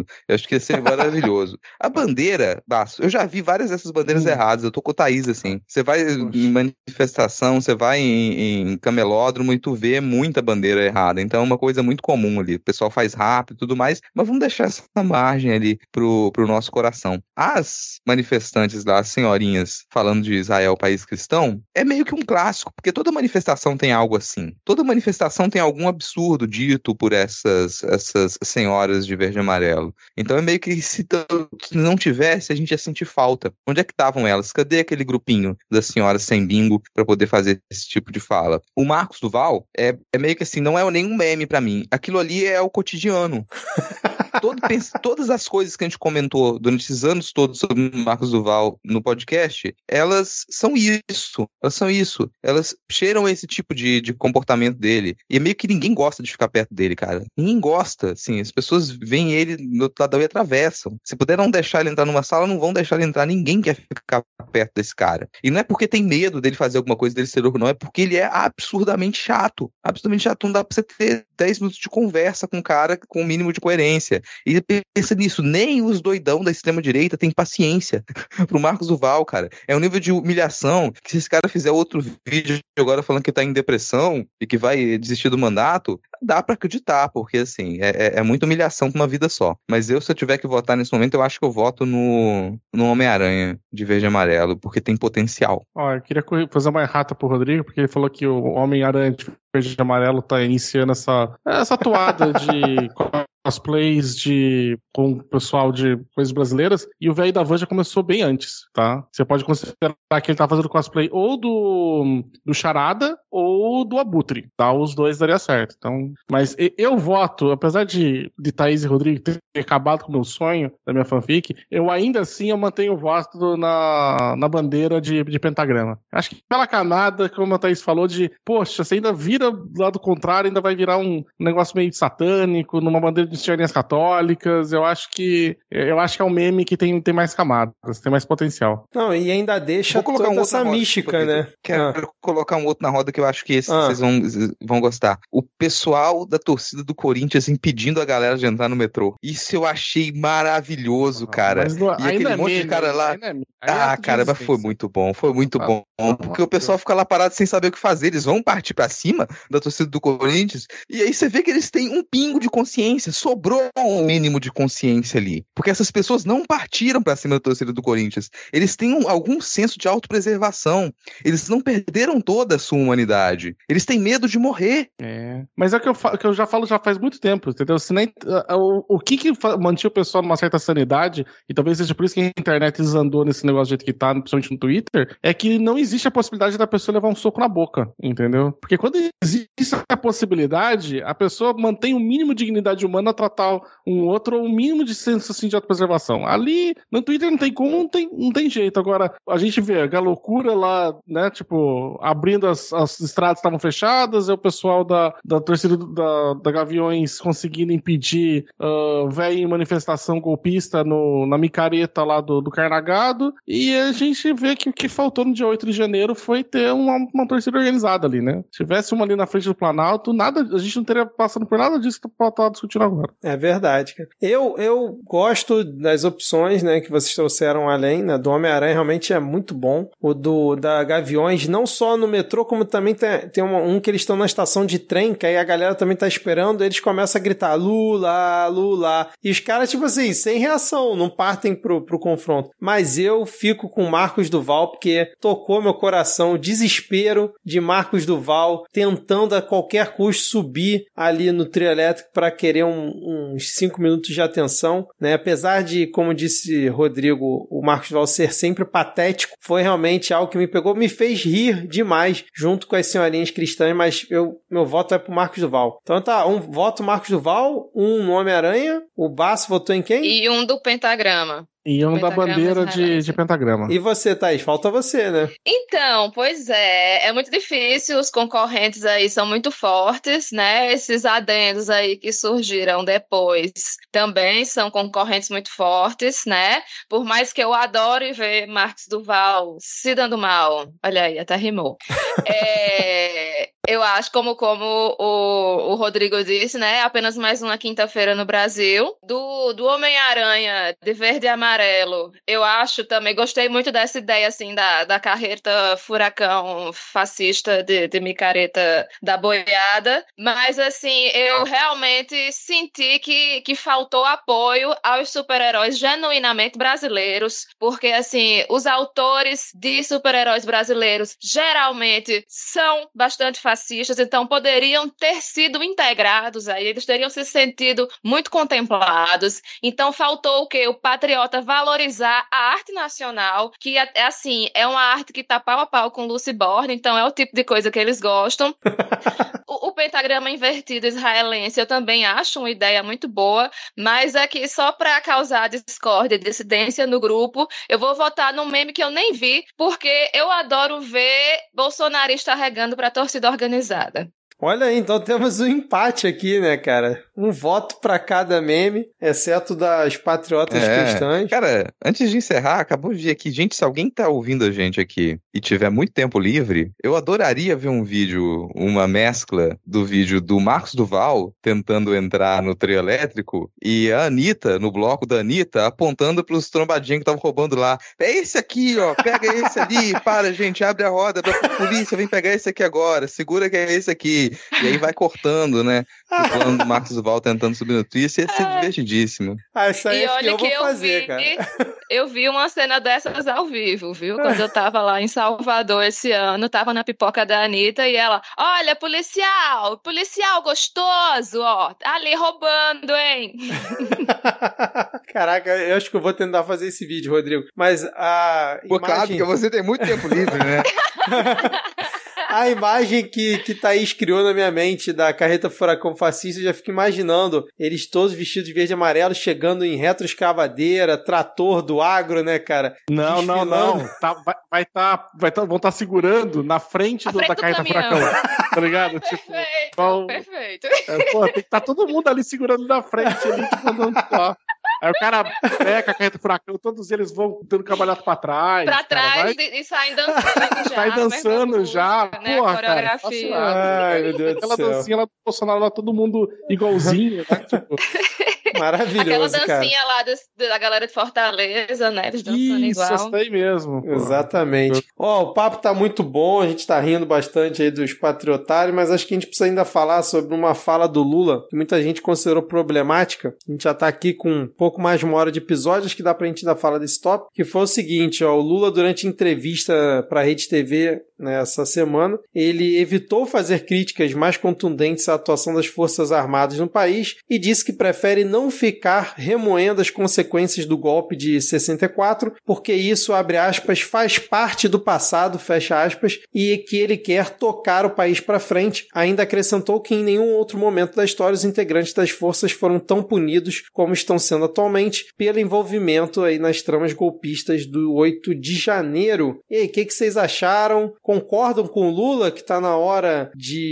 mano. Eu acho que ia ser maravilhoso. A bandeira, Basso, eu já vi várias dessas bandeiras hum. erradas. Eu tô com o Thaís, assim. Você vai Poxa. em manifestação, você vai em, em camelódromo e tu vê muita bandeira errada. Então é uma coisa muito comum ali. O pessoal faz rápido e tudo mais, mas vamos deixar essa margem ali pro, pro nosso coração. As manifestantes lá, as senhorinhas, falando de Israel, país cristão, é meio que um clássico, porque toda manifestação tem algo assim. Toda manifestação tem algum absurdo dito por essas, essas senhoras de verde e amarelo. Então é meio que se não tivesse, a gente ia sentir falta. Onde é que estavam elas? Cadê aquele grupinho das senhoras sem bingo para poder fazer esse tipo de fala? O Marcos Duval é, é meio que assim, não é nenhum meme para mim. Aquilo ali é o cotidiano. Todo, todas as coisas que a gente comentou durante esses anos todos sobre o Marcos Duval no podcast, elas são isso. Elas são isso. Elas cheiram esse tipo de, de comportamento dele. E é meio que ninguém gosta de ficar perto dele, cara. Ninguém gosta, assim. As pessoas veem ele no outro lado e atravessam. Se puder não deixar ele entrar numa sala, não vão deixar ele entrar. Ninguém quer ficar perto desse cara. E não é porque tem medo dele fazer alguma coisa, dele ser louco, não. É porque ele é absurdamente chato. Absurdamente chato. Não dá pra você ter dez minutos de conversa com um cara com o mínimo de coerência. E pensa nisso, nem os doidão da extrema-direita têm paciência pro Marcos Duval, cara. É um nível de humilhação que se esse cara fizer outro vídeo agora falando que tá em depressão e que vai desistir do mandato, dá pra acreditar, porque assim, é, é muita humilhação pra uma vida só. Mas eu, se eu tiver que votar nesse momento, eu acho que eu voto no, no Homem-Aranha de verde e amarelo, porque tem potencial. Ó, eu queria fazer uma errata pro Rodrigo, porque ele falou que o Homem-Aranha de verde e amarelo tá iniciando essa, essa toada de cosplays de, com o pessoal de coisas brasileiras, e o velho da Van já começou bem antes, tá? Você pode considerar que ele tá fazendo cosplay ou do, do Charada ou do Abutre, tá? Os dois daria certo. Então, mas eu voto, apesar de, de Thaís e Rodrigo ter acabado com o meu sonho da minha fanfic, eu ainda assim eu mantenho o voto na, na bandeira de, de pentagrama. Acho que pela camada, como a Thaís falou, de, poxa, você ainda vira do lado contrário, ainda vai virar um negócio meio satânico, numa bandeira de senhorinhas católicas. Eu acho que eu acho que é um meme que tem, tem mais camadas, tem mais potencial. Não, e ainda deixa toda um essa mística, né? Quero ah. colocar um outro na roda que eu acho que esse ah. vocês vão, vão gostar. O pessoal da torcida do Corinthians impedindo a galera de entrar no metrô. Isso eu achei maravilhoso, cara. Mas, e aquele é monte meme, de cara lá... É ah, cara, mas foi muito bom, foi muito ah. bom. Porque o pessoal fica lá parado sem saber o que fazer. Eles vão partir pra cima da torcida do Corinthians, e aí você vê que eles têm um pingo de consciência. Sobrou um mínimo de consciência ali. Porque essas pessoas não partiram pra cima da torcida do Corinthians. Eles têm um, algum senso de autopreservação. Eles não perderam toda a sua humanidade. Eles têm medo de morrer. É. Mas é o que eu, que eu já falo já faz muito tempo, entendeu? Se nem, o, o que que mantinha o pessoal numa certa sanidade, e talvez seja por isso que a internet desandou nesse negócio do jeito que tá, principalmente no Twitter, é que não existe a possibilidade da pessoa levar um soco na boca, entendeu? Porque quando existe a possibilidade, a pessoa mantém o mínimo de dignidade humana a tratar um outro, ou um mínimo de senso assim, de autopreservação. Ali, no Twitter não tem como, não tem, não tem jeito. Agora, a gente vê a loucura lá, né, tipo, abrindo as, as estradas estavam fechadas, e o pessoal da, da torcida da, da Gaviões conseguindo impedir uh, velho em manifestação golpista no, na micareta lá do, do Carnagado, e a gente vê que o que faltou no dia oito de janeiro foi ter uma, uma torcida organizada ali, né? Se tivesse uma ali na frente do Planalto, nada, a gente não teria passado por nada disso que tá discutindo agora. É verdade, cara. Eu, eu gosto das opções, né, que vocês trouxeram além, né, do Homem-Aranha realmente é muito bom. O do da Gaviões, não só no metrô, como também tem, tem uma, um que eles estão na estação de trem, que aí a galera também tá esperando, eles começam a gritar Lula, Lula, e os caras, tipo assim, sem reação, não partem pro, pro confronto. Mas eu fico com Marcos Duval, porque tocou meu coração, o desespero de Marcos Duval tentando a qualquer custo subir ali no trio elétrico para querer um, uns cinco minutos de atenção, né? Apesar de, como disse Rodrigo, o Marcos Duval ser sempre patético, foi realmente algo que me pegou, me fez rir demais junto com as senhorinhas cristãs, mas eu, meu voto é pro Marcos Duval. Então tá, um voto Marcos Duval, um no Homem-Aranha, o Basso votou em quem? E um do Pentagrama. E um da bandeira de, de pentagrama. E você, Thaís? Falta você, né? Então, pois é. É muito difícil. Os concorrentes aí são muito fortes, né? Esses adendos aí que surgiram depois também são concorrentes muito fortes, né? Por mais que eu adore ver Marcos Duval se dando mal. Olha aí, até rimou. é... Eu acho, como, como o, o Rodrigo disse, né? Apenas mais uma quinta-feira no Brasil. Do, do Homem-Aranha de verde e amarelo, eu acho também, gostei muito dessa ideia, assim, da, da carreta furacão fascista de, de micareta da boiada. Mas, assim, eu realmente senti que, que faltou apoio aos super-heróis genuinamente brasileiros. Porque, assim, os autores de super-heróis brasileiros geralmente são bastante fascistas. Fascistas, então poderiam ter sido integrados aí, eles teriam se sentido muito contemplados. Então faltou o quê? O patriota valorizar a arte nacional, que é assim, é uma arte que tá pau a pau com Lucy Borne, então é o tipo de coisa que eles gostam. o, o pentagrama invertido israelense eu também acho uma ideia muito boa, mas aqui só para causar discórdia e dissidência no grupo, eu vou votar num meme que eu nem vi, porque eu adoro ver bolsonarista regando pra torcida organizada. organizada. Olha aí, então temos um empate aqui, né, cara? Um voto pra cada meme, exceto das patriotas é, cristãs. Cara, antes de encerrar, acabou de vir aqui, gente, se alguém tá ouvindo a gente aqui e tiver muito tempo livre, eu adoraria ver um vídeo, uma mescla do vídeo do Marcos Duval tentando entrar no trio elétrico e a Anitta, no bloco da Anitta, apontando pros trombadinhos que estavam roubando lá. É esse aqui, ó, pega esse ali, para, gente, abre a roda, pra polícia, vem pegar esse aqui agora, segura que é esse aqui. E aí vai cortando, né? O plano do Marcos Duval tentando subir no trio, ia ser divertidíssimo. Ah, isso aí e é olha que eu que vou eu fazer, vi, cara. Eu vi uma cena dessas ao vivo, viu? Quando eu tava lá em Salvador esse ano, tava na pipoca da Anitta e ela, olha, policial, policial gostoso, ó, ali roubando, hein? Caraca, eu acho que eu vou tentar fazer esse vídeo, Rodrigo. Mas a Pô, imagem... claro, porque você tem muito tempo livre, né? A imagem que, que Thaís criou na minha mente da carreta furacão fascista, eu já fico imaginando eles todos vestidos de verde e amarelo, chegando em retroescavadeira, trator do agro, né, cara? Não, Desfilando. não, não. Tá, vai vai tá, vai tá, vão estar tá segurando na frente, do, frente da do carreta caminhão. furacão. Tá ligado? Tipo, Perfeito, então, perfeito. É, pô, tem que estar tá todo mundo ali segurando na frente, ali, tipo, andando lá. Aí o cara pega a carreta furacão, todos eles vão dando cambalhota pra trás. Pra trás cara, e, e saem dançando já. Sai dançando música, já. né? Porra, coreografia. Cara, Ai, meu Deus aquela do céu. dancinha lá do Bolsonaro, lá todo mundo igualzinho, né? Tipo... Maravilhoso, Aquela dancinha cara. lá dos, da galera de Fortaleza, né? Eles dançando Isso, igual. isso aí mesmo. Pô. Exatamente. Ó, o papo tá muito bom, a gente tá rindo bastante aí dos patriotários, mas acho que a gente precisa ainda falar sobre uma fala do Lula, que muita gente considerou problemática. A gente já tá aqui com um pouco mais de uma hora de episódio, acho que dá pra gente ainda falar desse tópico, que foi o seguinte, ó, o Lula, durante entrevista pra Rede T V nessa semana, ele evitou fazer críticas mais contundentes à atuação das Forças Armadas no país e disse que prefere não ficar remoendo as consequências do golpe de sessenta e quatro, porque isso, abre aspas, faz parte do passado, fecha aspas, e que ele quer tocar o país para frente. Ainda acrescentou que em nenhum outro momento da história os integrantes das forças foram tão punidos como estão sendo atualmente pelo envolvimento aí nas tramas golpistas do oito de janeiro. E aí, o que, que vocês acharam? Concordam com o Lula que tá na hora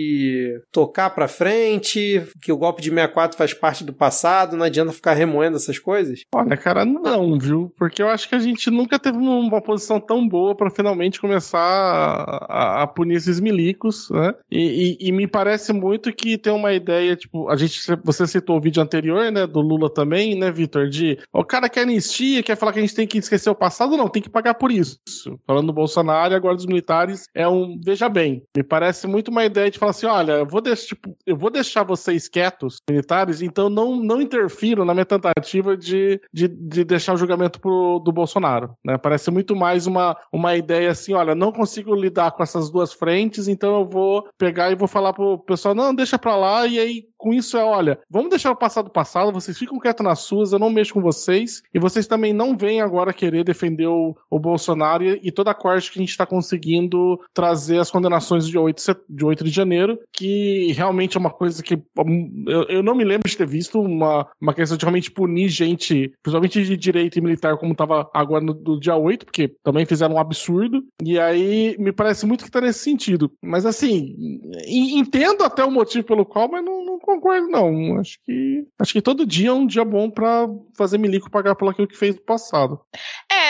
de tocar pra frente, que o golpe de sessenta e quatro faz parte do passado, não adianta ficar remoendo essas coisas? Olha, cara, não, viu? Porque eu acho que a gente nunca teve uma posição tão boa pra finalmente começar a, a, a punir esses milicos, né? E, e, e me parece muito que tem uma ideia, tipo, a gente, você citou o vídeo anterior, né, do Lula também, né, Vitor, de o cara quer anistia, quer falar que a gente tem que esquecer o passado, não, tem que pagar por isso. Falando do Bolsonaro e agora dos militares, é um, veja bem, me parece muito uma ideia de falar assim, olha, eu vou, deix, tipo, eu vou deixar vocês quietos, militares, então não, não interfiram na minha tentativa de, de, de deixar o julgamento pro, do Bolsonaro, né? Parece muito mais uma, uma ideia assim, olha, não consigo lidar com essas duas frentes, então eu vou pegar e vou falar pro pessoal, não, deixa pra lá, e aí com isso é, olha, vamos deixar o passado passado, vocês ficam quietos nas suas, eu não mexo com vocês, e vocês também não vêm agora querer defender o, o Bolsonaro e, e toda a corte que a gente tá conseguindo trazer as condenações de oito de janeiro, que realmente é uma coisa que eu, eu não me lembro de ter visto uma, uma questão de realmente punir gente, principalmente de direito e militar, como estava agora no, no dia oito, porque também fizeram um absurdo, e aí me parece muito que tá nesse sentido. Mas assim, entendo até o motivo pelo qual, mas não, não concordo não. Acho que, acho que todo dia é um dia bom pra fazer milico pagar por aquilo que fez no passado. É,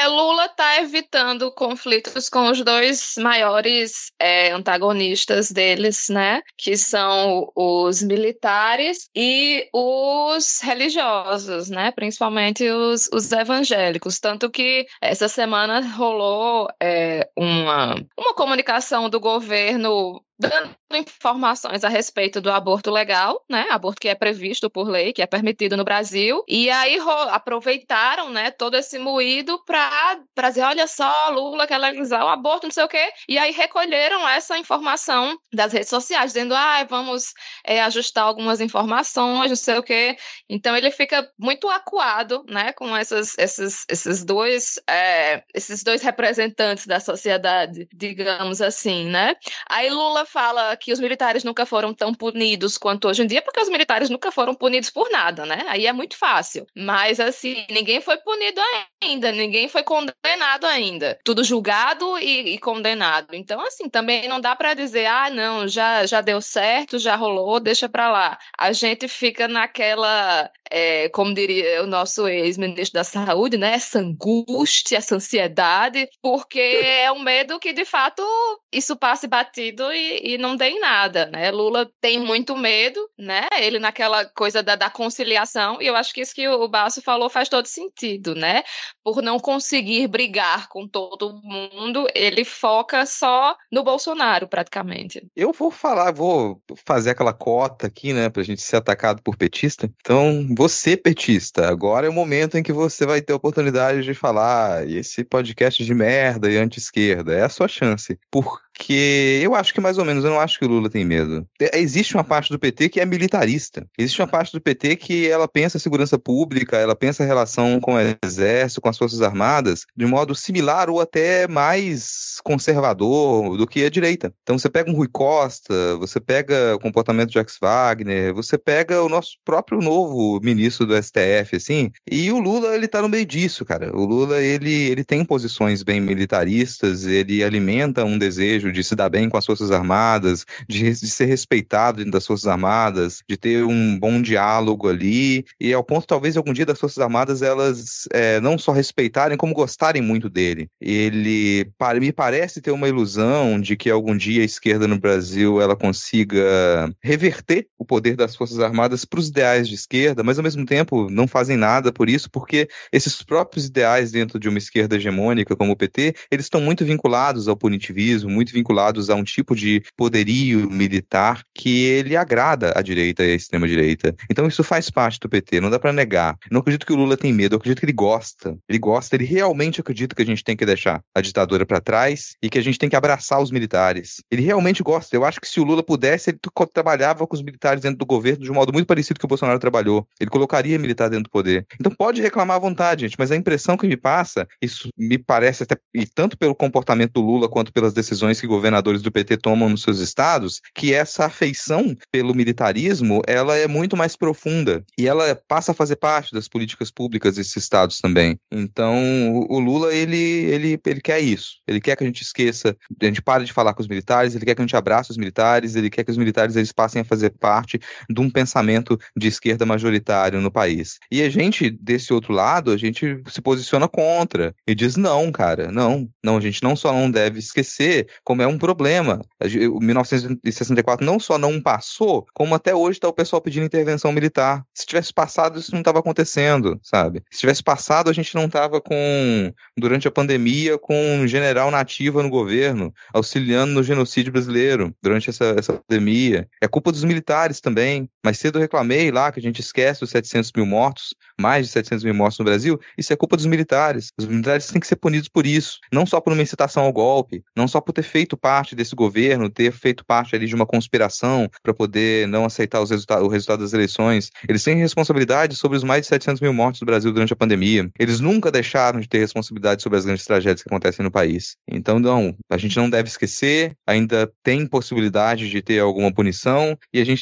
É, Lula está evitando conflitos com os dois maiores é, antagonistas deles, né? Que são os militares e os religiosos, né? Principalmente os, os evangélicos. Tanto que essa semana rolou é, uma, uma comunicação do governo dando informações a respeito do aborto legal, né? Aborto que é previsto por lei, que é permitido no Brasil. E aí aproveitaram, né, todo esse moído para dizer, olha só, Lula quer legalizar o aborto, não sei o quê. E aí recolheram essa informação das redes sociais, dizendo, ah, vamos é, ajustar algumas informações, não sei o quê. Então ele fica muito acuado, né, com essas, esses, esses, dois, é, esses dois representantes da sociedade, digamos assim, né? Aí Lula fala que os militares nunca foram tão punidos quanto hoje em dia, porque os militares nunca foram punidos por nada, né? Aí é muito fácil. Mas, assim, ninguém foi punido ainda, ninguém foi condenado ainda. Tudo julgado e, e condenado. Então, assim, também não dá pra dizer, ah, não, já, já deu certo, já rolou, deixa pra lá. A gente fica naquela, é, como diria o nosso ex-ministro da Saúde, né? Essa angústia, essa ansiedade, porque é um medo que, de fato, isso passe batido e e não tem nada, né? Lula tem muito medo, né? Ele naquela coisa da, da conciliação, e eu acho que isso que o Basso falou faz todo sentido, né? Por não conseguir brigar com todo mundo, ele foca só no Bolsonaro, praticamente. Eu vou falar, vou fazer aquela cota aqui, né, pra gente ser atacado por petista. Então, você, petista, agora é o momento em que você vai ter a oportunidade de falar esse podcast de merda e anti-esquerda. É a sua chance. Porque eu acho que mais ou menos, eu não acho que o Lula tem medo. Existe uma parte do P T que é militarista. Existe uma parte do P T que ela pensa a segurança pública, ela pensa a relação com o exército, com as forças armadas, de modo similar ou até mais conservador do que a direita. Então você pega um Rui Costa, você pega o comportamento de Jacques Wagner, você pega o nosso próprio novo ministro do S T F, assim, e o Lula, ele tá no meio disso, cara. O Lula, ele, ele tem posições bem militaristas, ele alimenta um desejo de se dar bem com as Forças Armadas, de, de ser respeitado dentro das Forças Armadas, de ter um bom diálogo ali, e ao ponto, talvez, algum dia das Forças Armadas, elas é, não só respeitarem, como gostarem muito dele. Ele, para, me parece ter uma ilusão de que algum dia a esquerda no Brasil, ela consiga reverter o poder das Forças Armadas para os ideais de esquerda, mas, ao mesmo tempo, não fazem nada por isso, porque esses próprios ideais dentro de uma esquerda hegemônica, como o P T, eles estão muito vinculados ao punitivismo, muito vinculados a um tipo de poderio militar que ele agrada à direita e à extrema-direita. Então isso faz parte do P T, não dá pra negar. Não acredito que o Lula tem medo, eu acredito que ele gosta. Ele gosta, ele realmente acredita que a gente tem que deixar a ditadura pra trás e que a gente tem que abraçar os militares. Ele realmente gosta. Eu acho que se o Lula pudesse, ele trabalhava com os militares dentro do governo de um modo muito parecido que o Bolsonaro trabalhou. Ele colocaria militar dentro do poder. Então pode reclamar à vontade, gente, mas a impressão que me passa, isso me parece até, e tanto pelo comportamento do Lula quanto pelas decisões que governadores do P T tomam nos seus estados, que essa afeição pelo militarismo, ela é muito mais profunda e ela passa a fazer parte das políticas públicas desses estados também. Então, o Lula, ele, ele, ele quer isso. Ele quer que a gente esqueça, a gente pare de falar com os militares, ele quer que a gente abrace os militares, ele quer que os militares eles passem a fazer parte de um pensamento de esquerda majoritário no país. E a gente, desse outro lado, a gente se posiciona contra e diz, não, cara, não, não, a gente não só não deve esquecer, como é um problema. O mil novecentos e sessenta e quatro não só não passou, como até hoje está o pessoal pedindo intervenção militar. Se tivesse passado, isso não estava acontecendo, sabe? Se tivesse passado, a gente não estava com, durante a pandemia, com um general nativa no governo, auxiliando no genocídio brasileiro, durante essa, essa pandemia. É culpa dos militares também. Mais cedo eu reclamei lá que a gente esquece os setecentos mil mortos, mais de setecentos mil mortos no Brasil. Isso é culpa dos militares. Os militares têm que ser punidos por isso. Não só por uma incitação ao golpe, não só por ter feito parte desse governo, ter feito parte ali de uma conspiração para poder não aceitar os resulta- o resultado das eleições. Eles têm responsabilidade sobre os mais de setecentos mil mortos do Brasil durante a pandemia. Eles nunca deixaram de ter responsabilidade sobre as grandes tragédias que acontecem no país. Então, não, a gente não deve esquecer, ainda tem possibilidade de ter alguma punição e a gente tem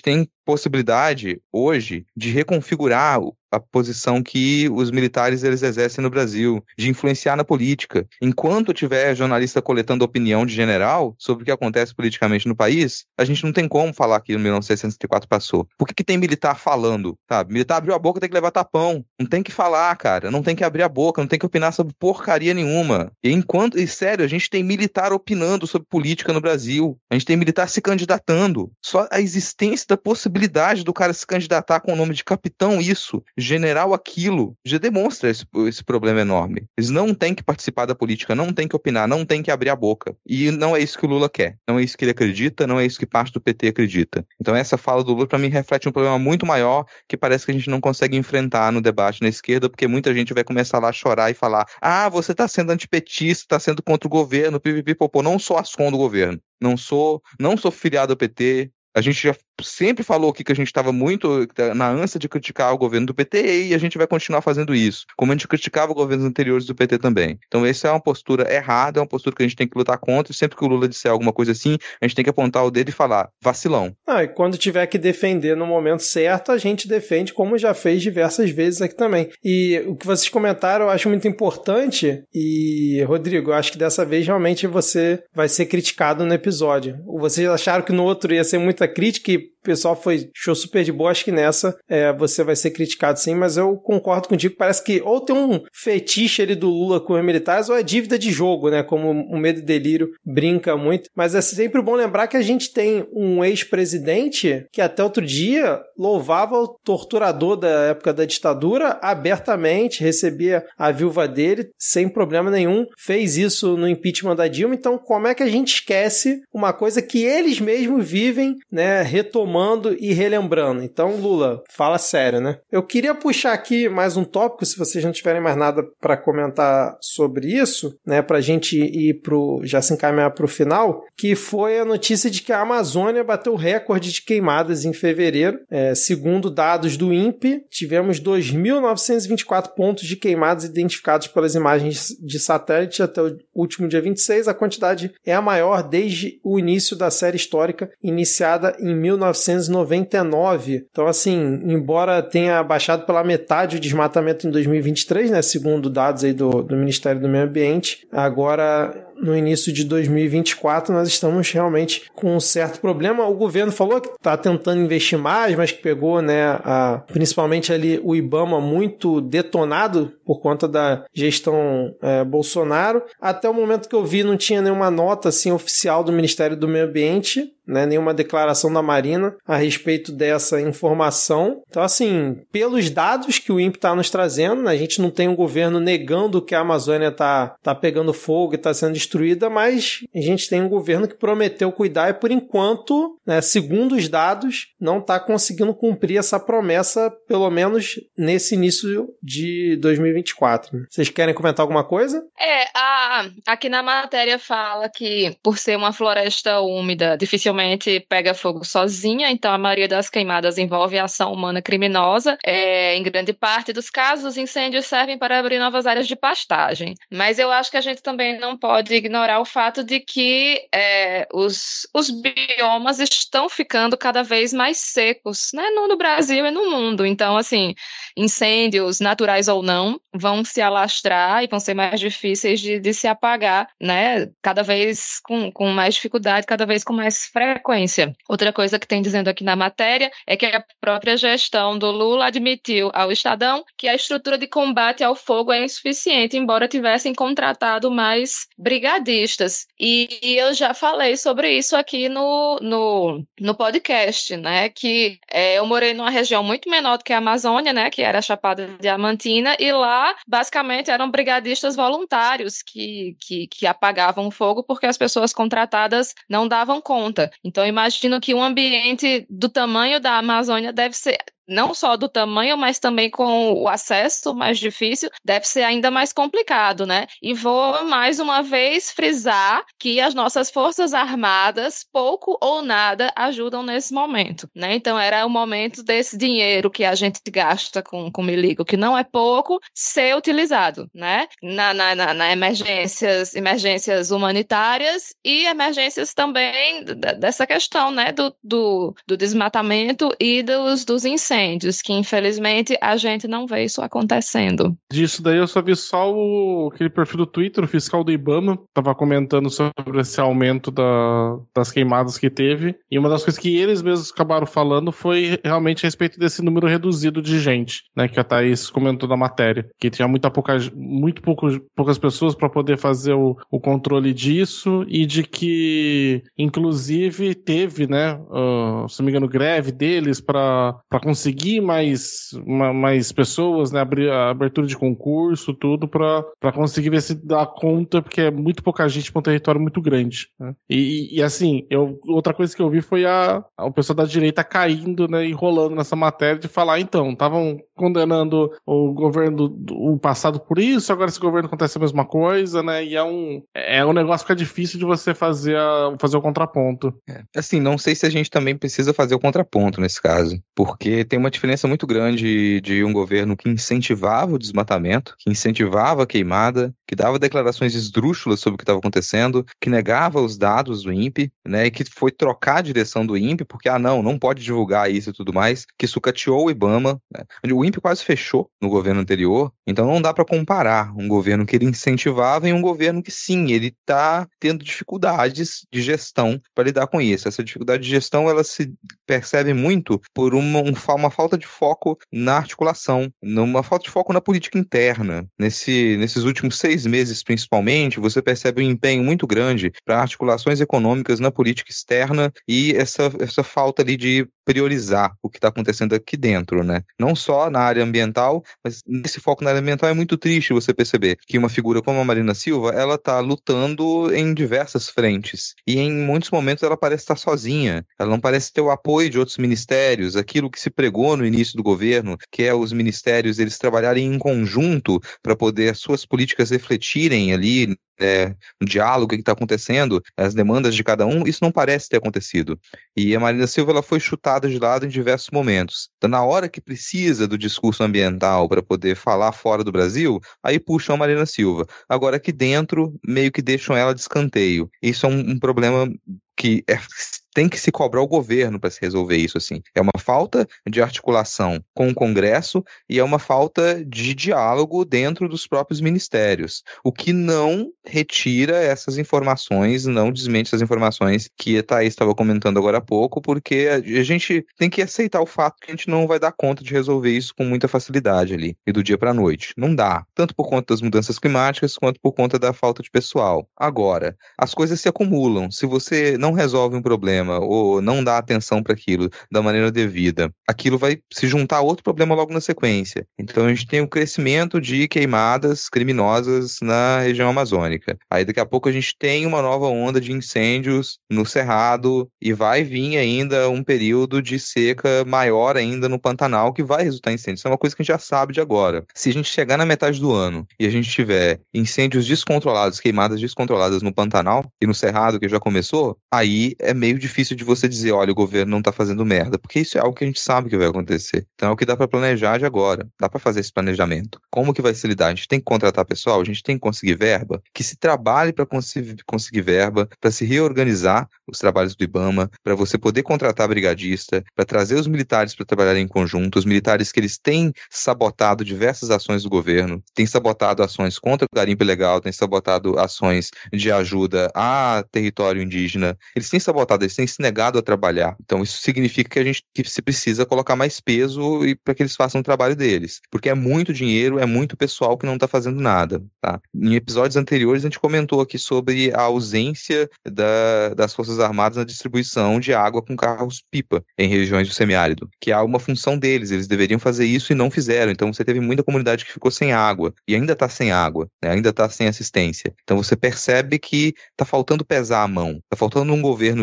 possibilidade hoje de reconfigurar a posição que os militares eles exercem no Brasil, de influenciar na política. Enquanto tiver jornalista coletando opinião de general sobre o que acontece politicamente no país, a gente não tem como falar que o mil novecentos e sessenta e quatro passou. Por que, que tem militar falando? Sabe? Militar abriu a boca, tem que levar tapão. Não tem que falar, cara. Não tem que abrir a boca, não tem que opinar sobre porcaria nenhuma. E enquanto, e sério, a gente tem militar opinando sobre política no Brasil. A gente tem militar se candidatando. Só a existência da possibilidade do cara se candidatar com o nome de capitão, isso, general, aquilo, já demonstra esse, esse problema enorme. Eles não têm que participar da política, não têm que opinar, não têm que abrir a boca. E não é isso que o Lula quer. Não é isso que ele acredita, não é isso que parte do P T acredita. Então essa fala do Lula, para mim, reflete um problema muito maior que parece que a gente não consegue enfrentar no debate na esquerda, porque muita gente vai começar lá a chorar e falar: ah, você tá sendo antipetista, tá sendo contra o governo, pipipipopô. Não sou ascom do governo. Não sou, não sou filiado ao P T. A gente já sempre falou aqui que a gente estava muito na ânsia de criticar o governo do P T e a gente vai continuar fazendo isso, como a gente criticava governos anteriores do P T também. Então essa é uma postura errada, é uma postura que a gente tem que lutar contra, e sempre que o Lula disser alguma coisa assim, a gente tem que apontar o dedo e falar: vacilão. Ah, e quando tiver que defender no momento certo, a gente defende, como já fez diversas vezes aqui também. E o que vocês comentaram eu acho muito importante, e Rodrigo, eu acho que dessa vez realmente você vai ser criticado no episódio. Vocês acharam que no outro ia ser muita crítica e o pessoal foi show super de boa, acho que nessa é, você vai ser criticado sim, mas eu concordo contigo, parece que ou tem um fetiche ali do Lula com os militares ou é dívida de jogo, né, como o Medo e Delírio brinca muito, mas é sempre bom lembrar que a gente tem um ex-presidente que até outro dia louvava o torturador da época da ditadura abertamente, recebia a viúva dele sem problema nenhum, fez isso no impeachment da Dilma, então como é que a gente esquece uma coisa que eles mesmos vivem, né, retomando e relembrando. Então, Lula, fala sério, né? Eu queria puxar aqui mais um tópico, se vocês não tiverem mais nada para comentar sobre isso, né, pra gente ir pro, já se encaminhar pro final, que foi a notícia de que a Amazônia bateu recorde de queimadas em fevereiro. É, segundo dados do INPE, tivemos dois mil novecentos e vinte e quatro pontos de queimadas identificados pelas imagens de satélite até o último dia vinte e seis. A quantidade é a maior desde o início da série histórica, iniciada em mil novecentos e noventa e nove. Então, assim, embora tenha baixado pela metade o desmatamento em dois mil e vinte e três, né, segundo dados aí do, do Ministério do Meio Ambiente, agora no início de dois mil e vinte e quatro nós estamos realmente com um certo problema. O governo falou que está tentando investir mais, mas que pegou, né, a, principalmente ali o IBAMA muito detonado por conta da gestão é, Bolsonaro. Até o momento que eu vi não tinha nenhuma nota assim, oficial do Ministério do Meio Ambiente, né, nenhuma declaração da Marina a respeito dessa informação. Então, assim, pelos dados que o INPE está nos trazendo, né, a gente não tem um governo negando que a Amazônia está tá pegando fogo e está sendo destruída, mas a gente tem um governo que prometeu cuidar e, por enquanto, né, segundo os dados, não está conseguindo cumprir essa promessa, pelo menos nesse início de dois mil e vinte e quatro. Vocês querem comentar alguma coisa? É, a, aqui na matéria fala que, por ser uma floresta úmida, dificilmente pega fogo sozinha, então a maioria das queimadas envolve ação humana criminosa. É, em grande parte dos casos, os incêndios servem para abrir novas áreas de pastagem. Mas eu acho que a gente também não pode ignorar o fato de que é, os, os biomas estão ficando cada vez mais secos, né, no, no Brasil e no mundo. Então, assim, incêndios naturais ou não vão se alastrar e vão ser mais difíceis de, de se apagar, né, cada vez com, com mais dificuldade, cada vez com mais frequência. Outra coisa que tem dizendo aqui na matéria é que a própria gestão do Lula admitiu ao Estadão que a estrutura de combate ao fogo é insuficiente, embora tivessem contratado mais brigadistas. E, e eu já falei sobre isso aqui no, no, no podcast, né, que é, eu morei numa região muito menor do que a Amazônia, né, que era a Chapada Diamantina, e lá, basicamente, eram brigadistas voluntários que, que, que apagavam o fogo porque as pessoas contratadas não davam conta. Então, imagino que um ambiente do tamanho da Amazônia deve ser... não só do tamanho, mas também com o acesso mais difícil, deve ser ainda mais complicado, né? E vou mais uma vez frisar que as nossas Forças Armadas, pouco ou nada, ajudam nesse momento, né? Então era o momento desse dinheiro que a gente gasta com, com Miligo, que não é pouco, ser utilizado, né? Na, na, na, na emergências, emergências humanitárias e emergências também dessa questão, né? Do, do, do desmatamento e dos, dos incêndios, que infelizmente a gente não vê isso acontecendo. Disso daí eu só vi só o, aquele perfil do Twitter, o fiscal do IBAMA, tava comentando sobre esse aumento da, das queimadas que teve, e uma das coisas que eles mesmos acabaram falando foi realmente a respeito desse número reduzido de gente, né, que a Thaís comentou na matéria, que tinha muita pouca, muito pouco, poucas pessoas para poder fazer o, o controle disso, e de que inclusive teve, né, uh, se não me engano, greve deles para conseguir mais, uma, mais pessoas, né, abrir a abertura de concurso, tudo, para conseguir ver se dá conta, porque é muito pouca gente para um território muito grande, né? E, e assim, eu, outra coisa que eu vi foi a, a, o pessoal da direita caindo, né, enrolando nessa matéria de falar, então, estavam condenando o governo do o passado por isso, agora esse governo acontece a mesma coisa, né, e é um, é um negócio que é difícil de você fazer, a, fazer o contraponto. É. Assim, não sei se a gente também precisa fazer o contraponto nesse caso, porque tem uma diferença muito grande de um governo que incentivava o desmatamento, que incentivava a queimada, que dava declarações esdrúxulas sobre o que estava acontecendo, que negava os dados do INPE, né, e que foi trocar a direção do INPE, porque, ah, não, não pode divulgar isso e tudo mais, que sucateou o IBAMA, né. O INPE quase fechou no governo anterior, então não dá para comparar um governo que ele incentivava e um governo que, sim, ele está tendo dificuldades de gestão para lidar com isso. Essa dificuldade de gestão, ela se percebe muito por uma, uma falta de foco na articulação, numa falta de foco na política interna. Nesse, nesses últimos seis meses, principalmente, você percebe um empenho muito grande para articulações econômicas na política externa e essa, essa falta ali de priorizar o que está acontecendo aqui dentro, né? Não só na área ambiental, mas nesse foco na área ambiental é muito triste você perceber que uma figura como a Marina Silva, ela está lutando em diversas frentes e em muitos momentos ela parece estar sozinha, ela não parece ter o apoio de outros ministérios, aquilo que se pregou no início do governo, que é os ministérios eles trabalharem em conjunto para poder suas políticas refletirem ali É, um diálogo, o que está acontecendo, as demandas de cada um, isso não parece ter acontecido. E a Marina Silva ela foi chutada de lado em diversos momentos. Então, na hora que precisa do discurso ambiental para poder falar fora do Brasil, aí puxam a Marina Silva. Agora aqui dentro, meio que deixam ela de escanteio. Isso é um, um problema que é, tem que se cobrar o governo para se resolver isso, assim. É uma falta de articulação com o Congresso e é uma falta de diálogo dentro dos próprios ministérios, o que não retira essas informações, não desmente essas informações que a Thaís estava comentando agora há pouco, porque a gente tem que aceitar o fato que a gente não vai dar conta de resolver isso com muita facilidade ali, e do dia para a noite. Não dá, tanto por conta das mudanças climáticas, quanto por conta da falta de pessoal. Agora, as coisas se acumulam. Se você não resolve um problema ou não dá atenção para aquilo da maneira devida, aquilo vai se juntar a outro problema logo na sequência. Então a gente tem o crescimento de queimadas criminosas na região amazônica. Aí daqui a pouco a gente tem uma nova onda de incêndios no Cerrado e vai vir ainda um período de seca maior ainda no Pantanal que vai resultar em incêndios. Isso é uma coisa que a gente já sabe de agora. Se a gente chegar na metade do ano e a gente tiver incêndios descontrolados, queimadas descontroladas no Pantanal e no Cerrado, que já começou, aí é meio difícil de você dizer, olha, o governo não tá fazendo merda, porque isso é algo que a gente sabe que vai acontecer. Então é o que dá para planejar de agora. Dá para fazer esse planejamento. Como que vai se lidar? A gente tem que contratar pessoal, a gente tem que conseguir verba, que se trabalhe para conseguir, conseguir verba, para se reorganizar os trabalhos do IBAMA, para você poder contratar brigadista, para trazer os militares para trabalharem em conjunto, os militares que eles têm sabotado diversas ações do governo, têm sabotado ações contra o garimpo ilegal, têm sabotado ações de ajuda a território indígena, eles têm sabotado, eles têm se negado a trabalhar. Então isso significa que a gente que se precisa colocar mais peso para que eles façam o trabalho deles, porque é muito dinheiro, é muito pessoal que não está fazendo nada, tá? Em episódios anteriores a gente comentou aqui sobre a ausência da, das Forças Armadas na distribuição de água com carros-pipa em regiões do semiárido, que é uma função deles, eles deveriam fazer isso e não fizeram. Então você teve muita comunidade que ficou sem água e ainda está sem água, né? Ainda está sem assistência. Então você percebe que está faltando pesar a mão, está faltando um governo que ele consiga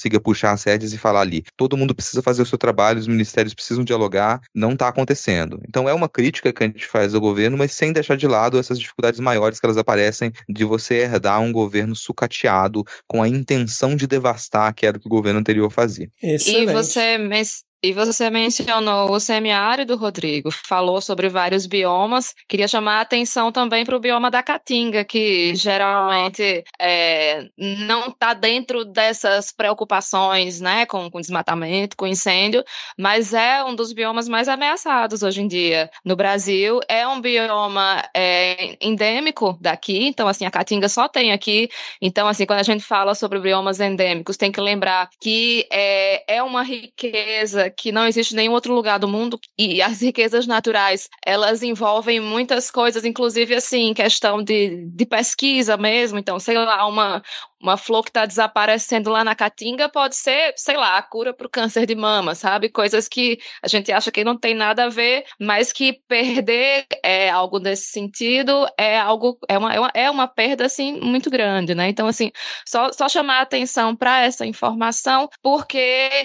consiga puxar as rédeas e falar ali, todo mundo precisa fazer o seu trabalho, os ministérios precisam dialogar, não está acontecendo. Então é uma crítica que a gente faz ao governo, mas sem deixar de lado essas dificuldades maiores que elas aparecem de você herdar um governo sucateado com a intenção de devastar, que era o que o governo anterior fazia. Excelente. E você... E você mencionou o semiárido, Rodrigo, falou sobre vários biomas. Queria chamar a atenção também para o bioma da Caatinga, que geralmente é, não está dentro dessas preocupações, né, com, com desmatamento, com incêndio, mas é um dos biomas mais ameaçados hoje em dia no Brasil. É um bioma é, endêmico daqui, então assim, a Caatinga só tem aqui. Então assim, quando a gente fala sobre biomas endêmicos, tem que lembrar que é, é uma riqueza que não existe em nenhum outro lugar do mundo, e as riquezas naturais, elas envolvem muitas coisas, inclusive, assim, questão de, de pesquisa mesmo, então, sei lá, uma, uma flor que está desaparecendo lá na Caatinga pode ser, sei lá, a cura para o câncer de mama, sabe? Coisas que a gente acha que não tem nada a ver, mas que perder é algo desse sentido é algo, é uma, é uma, é uma perda, assim, muito grande, né? Então, assim, só, só chamar a atenção para essa informação, porque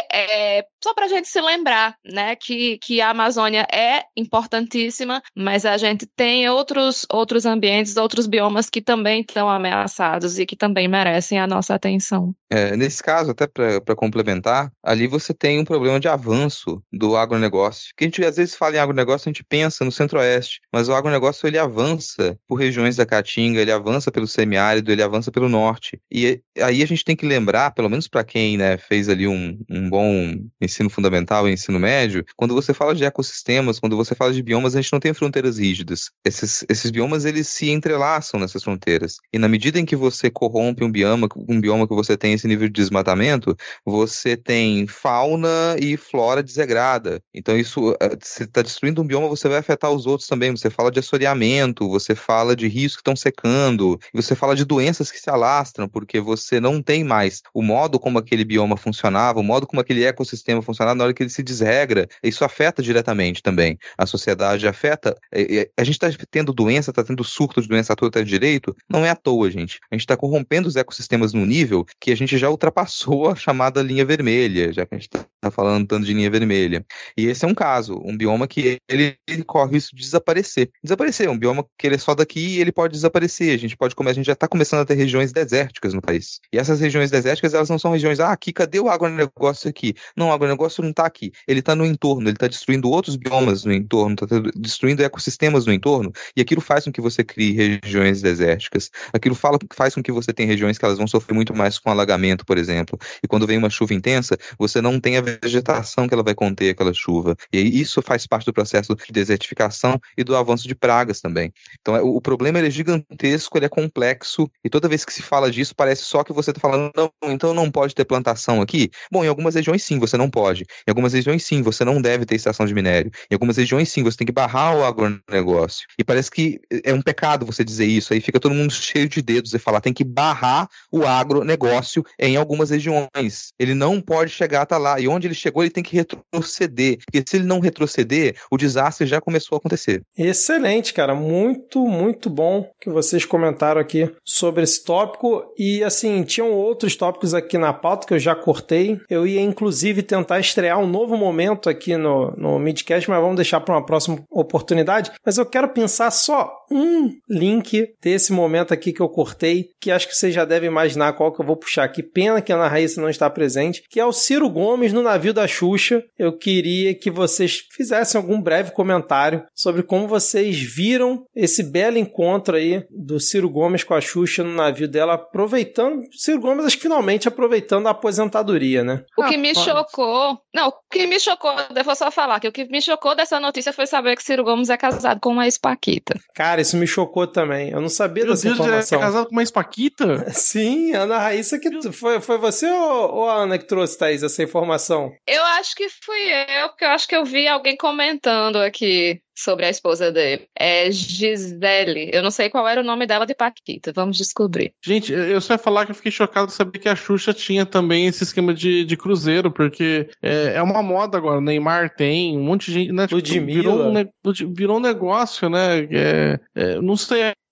é, só para a gente se lembrar, né, que, que a Amazônia é importantíssima, mas a gente tem outros, outros ambientes, outros biomas que também estão ameaçados e que também merecem a nossa atenção. É, nesse caso, até para complementar, ali você tem um problema de avanço do agronegócio. Que a gente às vezes fala em agronegócio, a gente pensa no centro-oeste, mas o agronegócio ele avança por regiões da Caatinga, ele avança pelo semiárido, ele avança pelo norte. E aí a gente tem que lembrar, pelo menos para quem, né, fez ali um, um bom ensino fundamental e ensino médio, quando você fala de ecossistemas, quando você fala de biomas, a gente não tem fronteiras rígidas. Esses, esses biomas, eles se entrelaçam nessas fronteiras. E na medida em que você corrompe um bioma, um bioma que você tem esse nível de desmatamento, você tem fauna e flora desegrada. Então isso, você está destruindo um bioma, você vai afetar os outros também. Você fala de assoreamento, você fala de rios que estão secando, você fala de doenças que se alastram, porque você não tem mais o modo como aquele bioma funcionava, o modo como aquele ecossistema funcionava na hora que ele se desregra. Isso afeta diretamente também. A sociedade afeta. A gente está tendo doença, está tendo surto de doença à torta direito, não é à toa, gente. A gente está corrompendo os ecossistemas num nível que a gente já ultrapassou a chamada linha vermelha, já que a gente está falando tanto de linha vermelha. E esse é um caso, um bioma que ele, ele corre isso de desaparecer. Desaparecer, um bioma que ele é só daqui e ele pode desaparecer. A gente pode começar, a gente já está começando a ter regiões desérticas no país. E essas regiões desérticas, elas não são regiões, ah, aqui, cadê o agronegócio aqui? Não, o agronegócio não está aqui. Ele está no entorno, ele está destruindo outros biomas no entorno, está destruindo ecossistemas no entorno, e aquilo faz com que você crie regiões desérticas. Aquilo fala, faz com que você tenha regiões que elas vão sofrer muito mais com alagamento, por exemplo. E quando vem uma chuva intensa, você não tem a vegetação que ela vai conter aquela chuva. E isso faz parte do processo de desertificação e do avanço de pragas também. Então, o, o problema ele é gigantesco, ele é complexo, e toda vez que se fala disso, parece só que você está falando, não, então não pode ter plantação aqui? Bom, em algumas regiões sim, você não pode. Em algumas regiões sim, você não deve ter extração de minério. Em algumas regiões sim, você tem que barrar o agronegócio. E parece que é um pecado você dizer isso, aí fica todo mundo cheio de dedos e falar, tem que barrar o agronegócio em algumas regiões. Ele não pode chegar até lá. E onde ele chegou, ele tem que retroceder. Porque se ele não retroceder, o desastre já começou a acontecer. Excelente, cara. Muito, muito bom que vocês comentaram aqui sobre esse tópico. E, assim, tinham outros tópicos aqui na pauta que eu já cortei. Eu ia, inclusive, tentar estrear um novo momento aqui no, no Midcast, mas vamos deixar para uma próxima oportunidade. Mas eu quero pensar só um link desse momento aqui que eu cortei, que acho que vocês já devem imaginar qual que eu vou puxar aqui. Pena que a Ana Raíssa não está presente, que é o Ciro Gomes no navio da Xuxa. Eu queria que vocês fizessem algum breve comentário sobre como vocês viram esse belo encontro aí do Ciro Gomes com a Xuxa no navio dela, aproveitando, Ciro Gomes acho que finalmente aproveitando a aposentadoria, né? O que me chocou, não, o que me chocou, eu vou só falar que o que me chocou dessa notícia foi saber que Ciro Gomes é casado com uma ex-paquita. Cara, isso me chocou também, eu não sabia Meu dessa Deus, informação. ele é casado com uma ex-paquita? Sim, Ana Raíssa, que foi, foi você ou, ou a Ana que trouxe, Thaís, essa informação? Eu acho que fui eu, porque eu acho que eu vi alguém comentando aqui sobre a esposa dele. É Gisele. Eu não sei qual era o nome dela de paquita. Vamos descobrir. Gente, eu só ia falar que eu fiquei chocado de saber que a Xuxa tinha também esse esquema de, de cruzeiro, porque é, é uma moda agora. O Neymar tem, um monte de gente, né? Tipo, virou, um, virou um negócio, né? É, é, não sei.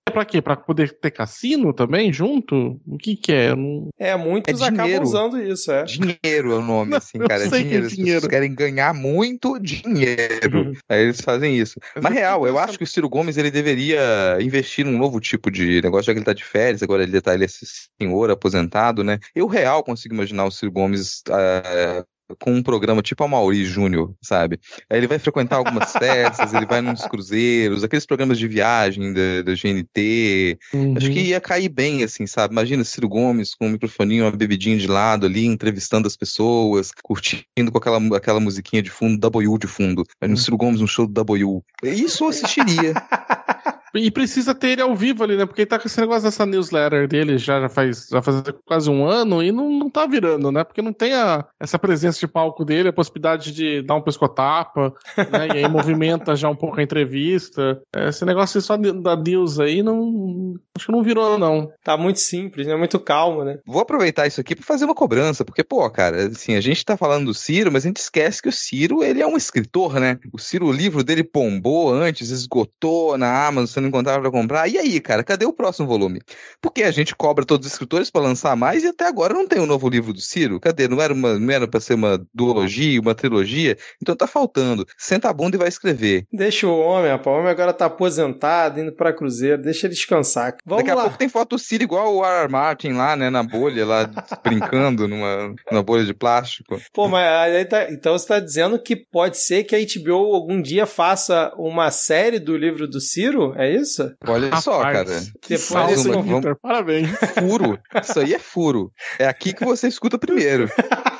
pra quê? Pra poder ter cassino também junto? O que que é? Não... É, muitos É acabam dinheiro. usando isso, é. Dinheiro é o nome, Não, assim, eu cara. É sei que é dinheiro. As dinheiro. pessoas querem ganhar muito dinheiro. Uhum. Aí eles fazem isso. Mas Mas eu real, fico eu pensando- acho que o Ciro Gomes ele deveria investir num novo tipo de negócio, já que ele tá de férias, agora ele tá ele é esse senhor aposentado, né? Eu real consigo imaginar o Ciro Gomes ah, com um programa tipo a Mauri Júnior, sabe? Aí ele vai frequentar algumas festas, ele vai nos cruzeiros, aqueles programas de viagem da, da G N T. Uhum. Acho que ia cair bem, assim, sabe? Imagina Ciro Gomes com um microfoninho, uma bebidinha de lado ali, entrevistando as pessoas, curtindo com aquela, aquela musiquinha de fundo, W de fundo. Imagina o Ciro Gomes no show do W. Isso eu assistiria. E precisa ter ele ao vivo ali, né? Porque ele tá com esse negócio dessa newsletter dele já, já faz já faz quase um ano e não, não tá virando, né? Porque não tem a, essa presença de palco dele, a possibilidade de dar um pescotapa, né? E aí movimenta já um pouco a entrevista. Esse negócio só da news aí, não, acho que não virou, não. Tá muito simples, né? Muito calmo, né? Vou aproveitar isso aqui pra fazer uma cobrança, porque, pô, cara, assim, a gente tá falando do Ciro, mas a gente esquece que o Ciro, ele é um escritor, né? O Ciro, o livro dele bombou antes, esgotou na Amazon, você não encontrava pra comprar. E aí, cara, cadê o próximo volume? Porque a gente cobra todos os escritores pra lançar mais e até agora não tem um novo livro do Ciro. Cadê? Não era, uma, não era pra ser uma duologia, uma trilogia? Então tá faltando. Senta a bunda e vai escrever. Deixa o homem, rapaz. O homem agora tá aposentado, indo pra cruzeiro. Deixa ele descansar. Vamos Daqui a lá. pouco tem foto do Ciro igual o R R. Martin lá, né, na bolha, lá brincando numa, numa bolha de plástico. Pô, mas aí tá, então você tá dizendo que pode ser que a H B O algum dia faça uma série do livro do Ciro? É isso? Olha só, Rapaz, cara. que Depois salva, desse- vamos- Vitor, parabéns. Furo. Isso aí é furo. É aqui que você escuta primeiro.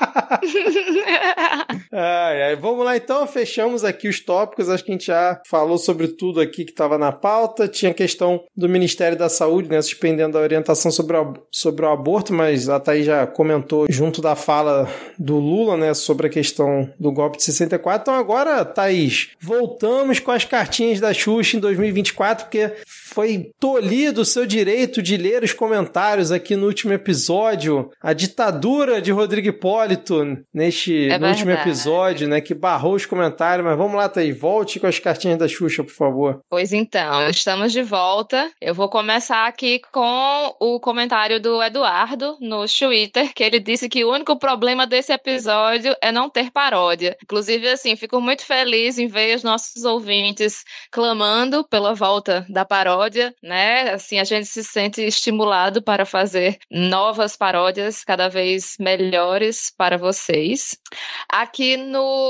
Ai, ai. Vamos lá então, fechamos aqui os tópicos. Acho que a gente já falou sobre tudo aqui que estava na pauta. Tinha a questão do Ministério da Saúde, né, suspendendo a orientação sobre o, sobre o aborto, mas a Thaís já comentou junto da fala do Lula, né, sobre a questão do golpe de sessenta e quatro. Então agora, Thaís, voltamos com as cartinhas da Xuxa em dois mil e vinte e quatro, porque foi tolhido o seu direito de ler os comentários aqui no último episódio. A ditadura de Rodrigo Hipólito neste, É no último verdade. episódio, né, que barrou os comentários. Mas vamos lá, Thaís, volte com as cartinhas da Xuxa, por favor. Pois então, estamos de volta. Eu vou começar aqui com o comentário do Eduardo no Twitter, que ele disse que o único problema desse episódio é não ter paródia. Inclusive, assim, fico muito feliz em ver os nossos ouvintes clamando pela volta da paródia, né? Assim, a gente se sente estimulado para fazer novas paródias cada vez melhores para vocês. Aqui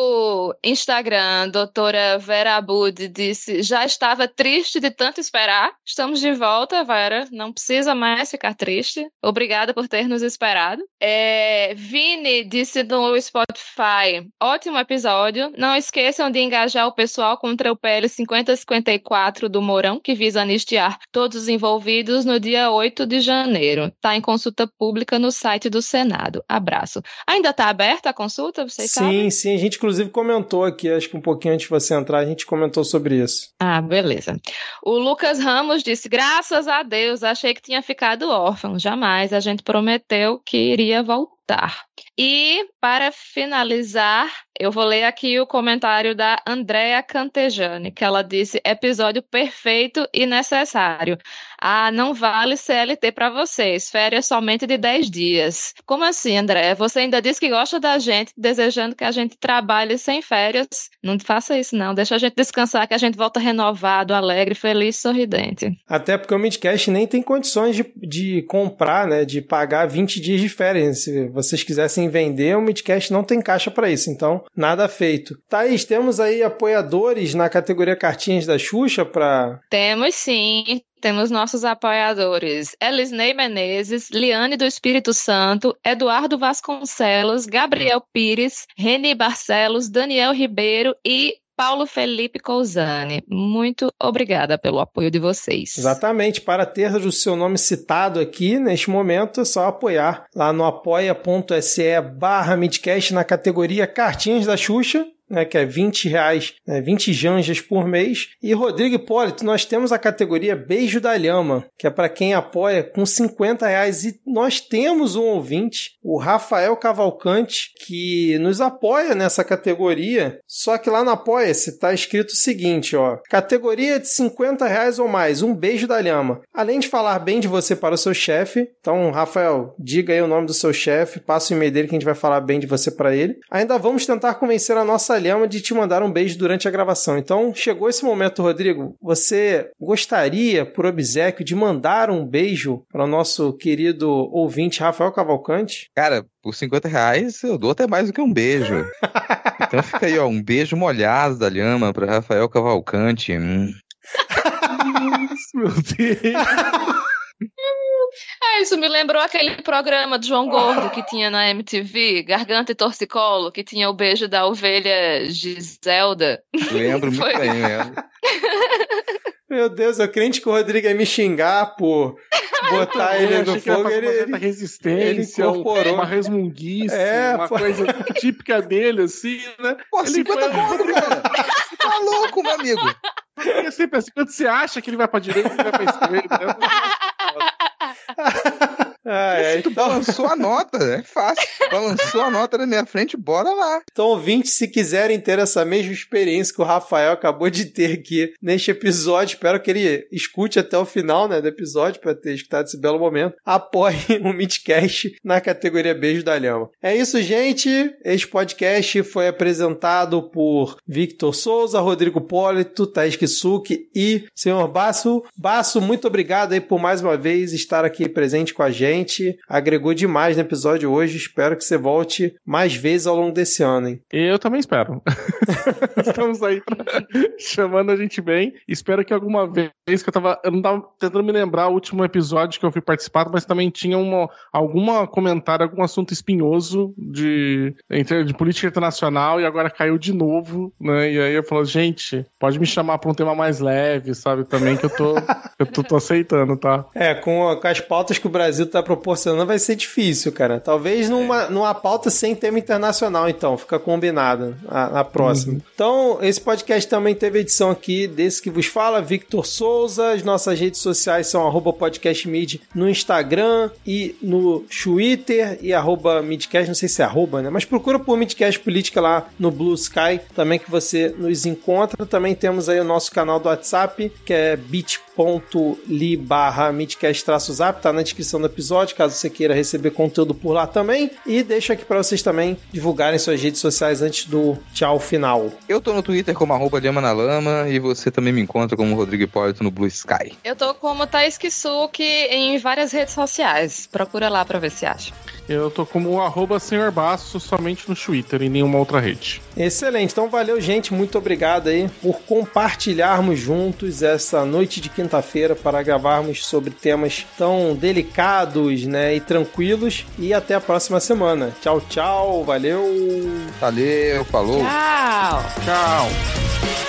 no Instagram, doutora Vera Abud disse: já estava triste de tanto esperar. Estamos de volta, Vera. Não precisa mais ficar triste. Obrigada por ter nos esperado. É, Vini disse no Spotify: ótimo episódio. Não esqueçam de engajar o pessoal contra o P L cinquenta cinquenta e quatro do Mourão, que visa anistiar todos os envolvidos no dia oito de janeiro. Está em consulta pública no site do Senado. Abraço. Ainda está aberta a consulta, vocês sim, sabem? sim, a gente inclusive comentou aqui, acho que um pouquinho antes de você entrar, a gente comentou sobre isso. Ah, beleza. O Lucas Ramos disse: graças a Deus, achei que tinha ficado órfão. Jamais, a gente prometeu que iria voltar. E, para finalizar, eu vou ler aqui o comentário da Andrea Cantejani, que ela disse: episódio perfeito e necessário. Ah, não vale C L T para vocês, férias somente de dez dias. Como assim, André? Você ainda disse que gosta da gente, desejando que a gente trabalhe sem férias. Não faça isso, não. Deixa a gente descansar, que a gente volta renovado, alegre, feliz, sorridente. Até porque o Midcast nem tem condições de, de comprar, né, de pagar vinte dias de férias. Se vocês quisessem vender, o Midcast não tem caixa para isso, então nada feito. Thaís, temos aí apoiadores na categoria Cartinhas da Xuxa para... Temos sim. Temos nossos apoiadores: Elisnei Menezes, Liane do Espírito Santo, Eduardo Vasconcelos, Gabriel Pires, Reni Barcelos, Daniel Ribeiro e Paulo Felipe Cousani. Muito obrigada pelo apoio de vocês. Exatamente, para ter o seu nome citado aqui, neste momento, é só apoiar lá no apoia.se barra Midcast na categoria Cartinhas da Xuxa. né, que é vinte reais, né, vinte janjas por mês. E Rodrigo Hipólito, nós temos a categoria Beijo da Lhama, que é para quem apoia com cinquenta reais. E nós temos um ouvinte, o Rafael Cavalcante, que nos apoia nessa categoria. Só que lá no Apoia-se está escrito o seguinte, ó, categoria de cinquenta reais ou mais, um beijo da Lhama. Além de falar bem de você para o seu chefe, então, Rafael, diga aí o nome do seu chefe, passa o e-mail dele que a gente vai falar bem de você para ele. Ainda vamos tentar convencer a nossa Lhama de te mandar um beijo durante a gravação. Então, chegou esse momento, Rodrigo. Você gostaria, por obséquio, de mandar um beijo para o nosso querido ouvinte Rafael Cavalcante? Cara, por cinquenta reais eu dou até mais do que um beijo. Então fica aí, ó, um beijo molhado da Lhama para Rafael Cavalcante. Hum. Meu Deus. Ah, isso me lembrou aquele programa de João Gordo que tinha na M T V, Garganta e Torcicolo, que tinha o beijo da ovelha Giselda. Lembro muito Foi. bem, lembro. Meu Deus, eu crente que o Rodrigo ia me xingar por botar ele no fogo. Ele, ele, uma resistência, ele incorporou. uma resmunguice, É, uma pô. coisa típica dele, assim, né? Pô, Ele cinquenta foi- conto, cara. Tá louco, meu amigo. É sempre assim, quando você acha que ele vai pra direita, ele vai pra esquerda. Né? Ah, é, Tu então, balançou a nota, é fácil. Balançou a nota na minha frente, bora lá. então, ouvintes, se quiserem ter essa mesma experiência que o Rafael acabou de ter aqui neste episódio, espero que ele escute até o final, né, do episódio, para ter escutado esse belo momento, apoie o Midcast na categoria Beijo da Lhama. É isso, gente. Este podcast foi apresentado por Victor Souza, Rodrigo Hipólito, Thaís Kisuki e senhor Basso. Basso, muito obrigado aí por mais uma vez estar aqui presente com a gente. Agregou demais no episódio hoje. Espero que você volte mais vezes ao longo desse ano, hein? Eu também espero. Estamos aí pra... chamando a gente bem. Espero que alguma vez que eu tava. Eu não tava tentando me lembrar o último episódio que eu fui participar, mas também tinha uma, alguma comentário, algum assunto espinhoso de, de política internacional e agora caiu de novo, né? E aí eu falo, gente, pode me chamar pra um tema mais leve, sabe? Também que eu tô, eu tô, tô aceitando, tá? É, com, com as pautas que o Brasil tá proporcionando vai ser difícil, cara. Talvez numa, numa pauta sem tema internacional, então. Fica combinado a, a próxima. Uhum. Então, esse podcast também teve edição aqui desse que vos fala, Victor Souza. As nossas redes sociais são arroba podcastmid no Instagram e no Twitter e arroba midcast, não sei se é arroba, né? Mas procura por Midcast Política lá no Blue Sky, também que você nos encontra. Também temos aí o nosso canal do WhatsApp, que é bit.ly barra midcast-zap, tá na descrição do episódio, caso você queira receber conteúdo por lá também. E deixo aqui para vocês também divulgarem suas redes sociais antes do tchau final. Eu tô no Twitter como arroba Lhama na Lama e você também me encontra como Rodrigo Hipólito no Blue Sky. Eu tô como Thaís Kisuki em várias redes sociais. Procura lá pra ver se acha. Eu tô como o arroba senhor Basso somente no Twitter e nenhuma outra rede. Excelente, então valeu, gente, muito obrigado aí por compartilharmos juntos essa noite de quinta-feira para gravarmos sobre temas tão delicados, né, e tranquilos, e até a próxima semana. Tchau, tchau, valeu! Valeu, falou! Tchau! Tchau!